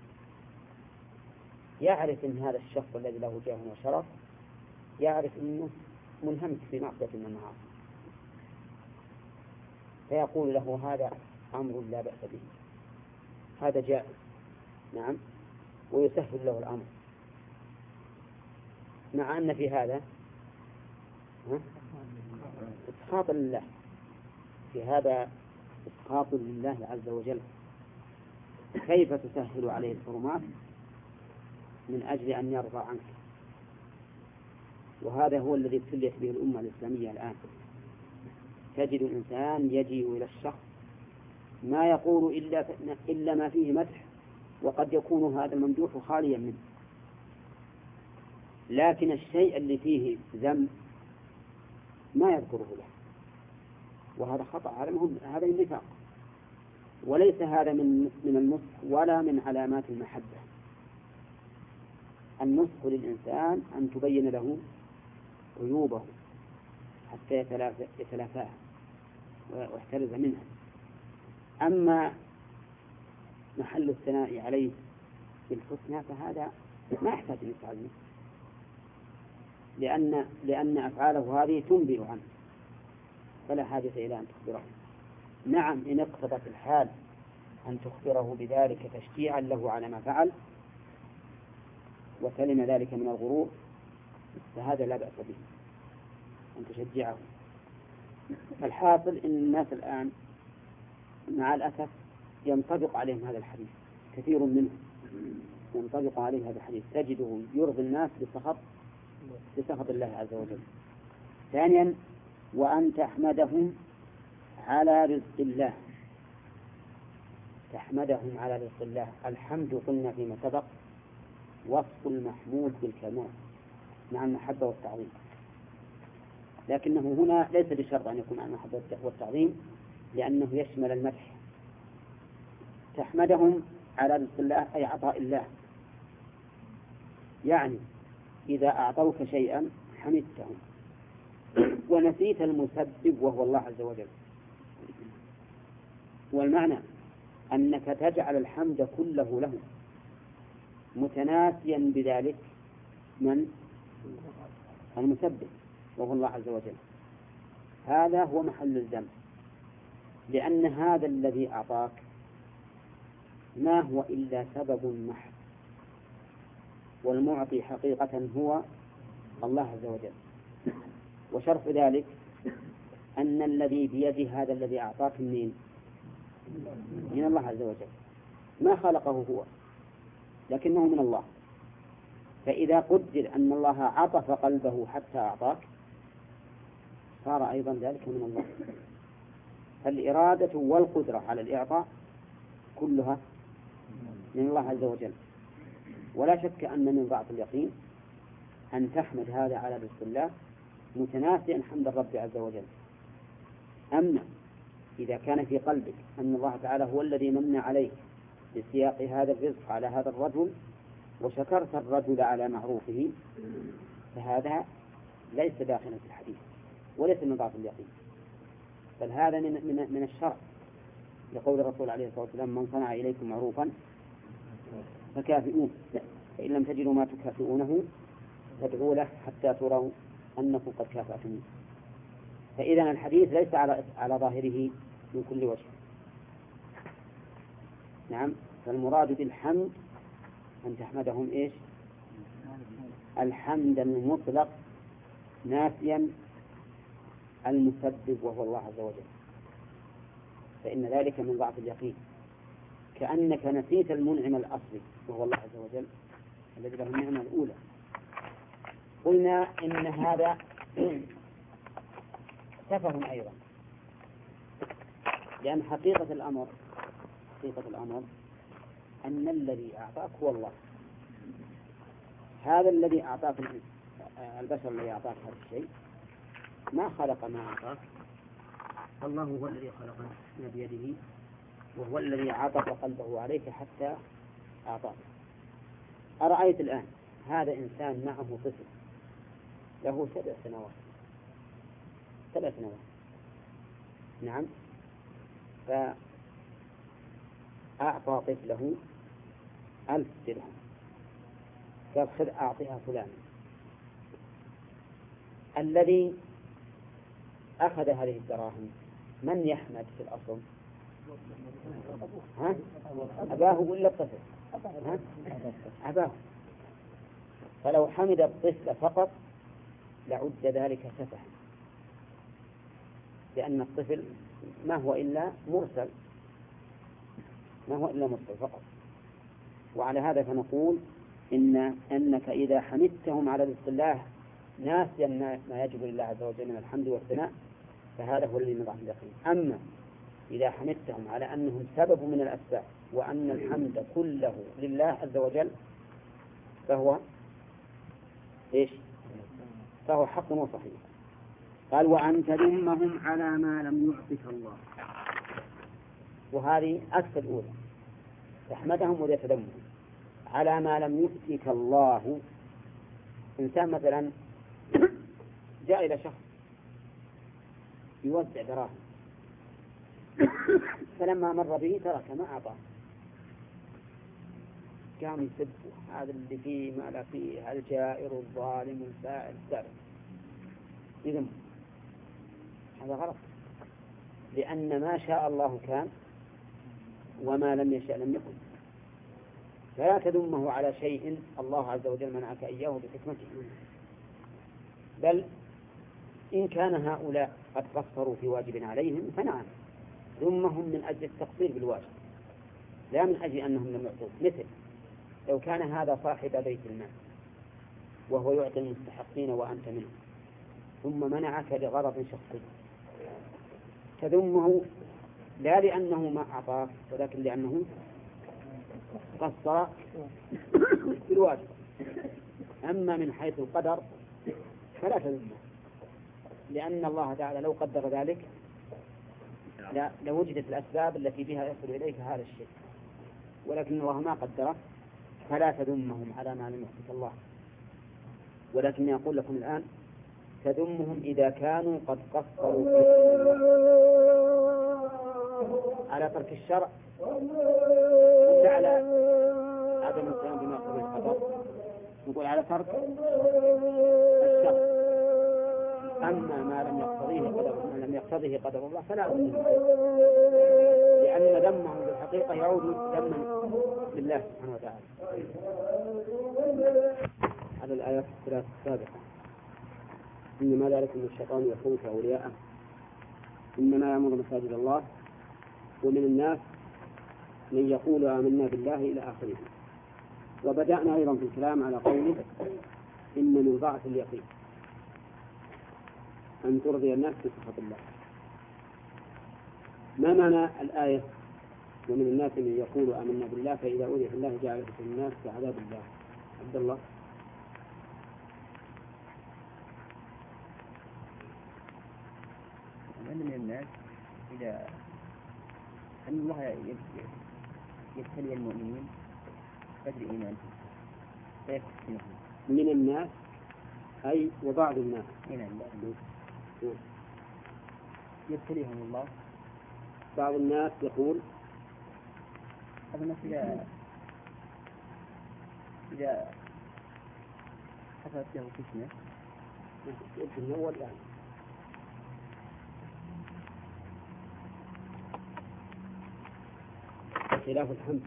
S1: يعرف أن هذا الشخص الذي له جاه وشرف يعرف أنه منهمك في معصية من المعاصي، فيقول له هذا أمر لا بأس به، هذا جائز، نعم، ويسهل له الأمر، مع أن في هذا إسخاط لله، في هذا إسخاط لله عز وجل. كيف تسهل عليه الحرمات من أجل أن يرضى عنك؟ وهذا هو الذي ابتليت به الأمة الإسلامية الآن. تجد الإنسان يجيء إلى الشخص ما يقول إلا, إلا ما فيه مدح، وقد يكون هذا الممدوح خاليا منه، لكن الشيء اللي فيه ذم ما يذكره له، وهذا خطأ، هذا مهم، هذا النفاق، وليس هذا من من النصح ولا من علامات المحبة. النصح للإنسان أن تبين له عيوبه حتى يتلافاها ويحترز منها. أما محل الثناء عليه بالحسنى فهذا ما يحتاج أن يفعل منه، لأن لأن أفعاله هذه تنبئ عنه، فلا حاجة إلى أن تخبره. نعم، إن اقتضت الحال أن تخبره بذلك تشجيعا له على ما فعل وسلم ذلك من الغرور فهذا لا بأس به أن تشجعه. الحاصل إن الناس الآن مع الأسف ينطبق عليهم هذا الحديث، كثير منهم ينطبق عليه هذا الحديث، تجده يرضي الناس بسخط بسخط الله عز وجل. ثانيا، وأن تحمدهم على رزق الله، تحمدهم على رزق الله. الحمد قلنا فيما سبق وصف المحمود بالكمال مع المحبة والتعظيم، لكنه هنا ليس بشرط أن يكون مع المحبة والتعظيم، لأنه يشمل المدح. تحمدهم على رزق الله أي عطاء الله، يعني إذا أعطوك شيئا حمدتهم ونسيت المسبب وهو الله عز وجل. والمعنى أنك تجعل الحمد كله له متناسيا بذلك من المسبب وهو الله عز وجل. هذا هو محل الذنب، لأن هذا الذي أعطاك ما هو إلا سبب محض، والمعطي حقيقة هو الله عز وجل. وشرط ذلك أن الذي بيد هذا الذي أعطاك منين؟ من الله عز وجل، ما خلقه هو لكنه من الله. فإذا قدر أن الله عطف قلبه حتى أعطاك صار أيضا ذلك من الله. فالإرادة والقدرة على الإعطاء كلها من الله عز وجل. ولا شك أن من ضعف اليقين أن تحمد هذا على رزق الله متناسيا حمد الرب عز وجل. أما إذا كان في قلبك أن الله تعالى هو الذي من عليك بسياق هذا الرزق على هذا الرجل وشكرت الرجل على معروفه فهذا ليس داخلا في الحديث وليس من ضعف اليقين، بل هذا من, من, من الشرع، لقول الرسول عليه الصلاة والسلام: من صنع إليكم معروفا فكافئوه، فإن لم تجدوا ما تكافئونه فادعوا له حتى تروا أنكم قد كافأتموه. فإذا الحديث ليس على على ظاهره من كل وجه. نعم، فالمراد بالحمد أن تحمدهم إيش؟ الحمد المطلق ناسيا المسبب وهو الله عز وجل، فإن ذلك من ضعف اليقين، كأنك نسيت المنعم الأصلي وهو الله عز وجل الذي له النعمة الأولى. قلنا إن هذا سفه أيضا، لأن حقيقة الأمر حقيقة الأمر أن الذي أعطاك هو الله. هذا الذي أعطاك البشر الذي أعطاك هذا الشيء ما خلق ما أعطاك، الله هو الذي خلقه بيده، وهو الذي عطف قلبه عليك حتى أعطاك. أرأيت الآن هذا إنسان معه طفل له سبع سنوات سبع سنوات نعم، فأعطى طفله ألف درهم، قال: خذ أعطيها فلان. الذي أخذ هذه الدراهم من يحمد في الأصل؟ ها؟ أباه ولا الطفل؟ ها؟ أباه. فلو حمد الطفل فقط لعد ذلك سفها، لأن الطفل ما هو إلا مرسل ما هو إلا مرسل فقط. وعلى هذا فنقول إن أنك إذا حمدتهم على رزق الله ناسيا ما يجب لله عز وجل من الحمد والثناء فهذا هو الذي من ضعف اليقين. أما إذا حمدتهم على أنهم سبب من الأسباب وأن الحمد كله لله عز وجل فهو إيش؟ فهو حق وصحيح. قال: وأن تذمهم على ما لم يعطك الله. وهذه أكثر الأولى، تحمدهم ولا تذمهم على ما لم يؤتك الله. إنسان مثلا جاء إلى شخص يوزع دراهم فلما مر به ترك ما أعطاه، قام يسب: هذا اللي فيه ما لا فيه، هذا الجائر الظالم الفاعل السابق. إذن هذا غلط، لأن ما شاء الله كان وما لم يشاء لم يكن. فلا تذمه على شيء الله عز وجل منعك إياه بحكمته، بل إن كان هؤلاء قد قصروا في واجب عليهم فنعم، ذمهم من أجل التقصير بالواجب لا من أجل أنهم لم يعطوك. مثل لو كان هذا صاحب بيت المال وهو يعطي المستحقين وأنت منه ثم منعك لغرض شخصي، تذمه لا لأنه ما أعطاك ولكن لأنه قصر بالواجب. أما من حيث القدر فلا تذمه، لأن الله تعالى لو قدر ذلك لوجدت الأسباب التي بها يصل إليك هذا الشيء، ولكن الله ما قدره فلا تذمهم على ما لم يحدث الله. ولكن أقول لكم الآن تذمهم إذا كانوا قد قصروا على ترك الشرع لا على عدم القيام بما يقتضيه القدر، نقول على ترك الشرع. أما ما لم يقتضيه قدر ما لم يقتضيه قدر الله فلا أذنه، لأن ذمهم بالحقيقة يعود ذما لله سبحانه وتعالى. على الآيات الثلاث السابقة: إنما ذلك من الشيطان يخوف أولياءه، إنما يأمر مساجد الله، ومن الناس من يقول آمنا بالله إلى آخره. وبدأنا أيضا في الكلام على قوله إن من ضعف اليقين أن ترضي الناس بسخط الله. ما معنى الآية ومن الناس من يقول آمنا بالله فإذا أوذي في الله جعل في الناس كعذاب الله؟ عبد الله.
S4: الناس إذا أن الله يب- يبتلي المؤمنين قدر إيمانهم فيفتنهم
S1: من الناس أي وبعض الناس.
S4: من الله يبتليهم الله
S1: بعض الناس يقول
S4: هذا الناس إذا إذا حصلت لهم فتنة
S1: ابن الأول يعني خلاف الحمد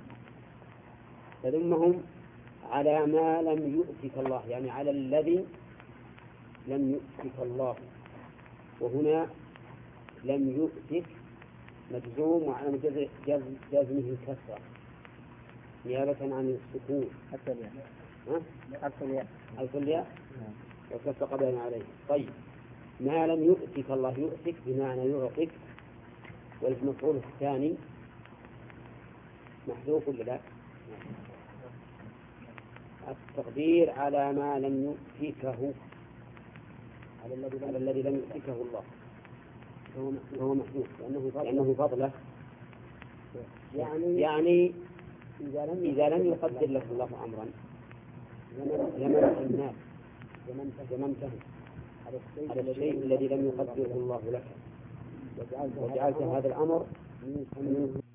S1: فذمهم على ما لم يؤتك الله، يعني على الذي لم يؤتك الله، وهنا لم يؤتك مجزوم وعلى جزم جزم جزمه الكسرة نيابة عن السكون.
S2: حتى الياء
S1: ها؟
S2: حتى الياء
S1: ألف الياء وكسر قبلنا عليه. طيب ما لم يؤتك الله، يؤتك بمعنى يعطيك، والمفعول الثاني محذوف ولا لا؟ التقدير على ما لم يؤتكه، على الذي على الذي لم يؤتكه الله فهو محذوف لأنه لأنه فضله. يعني يعني إذا لم إذا لم يقدر لك الله أمرا زمنت الناس زمنتهم على الشيء الذي لم يقدره الله لك، وجعلت هذا الأمر من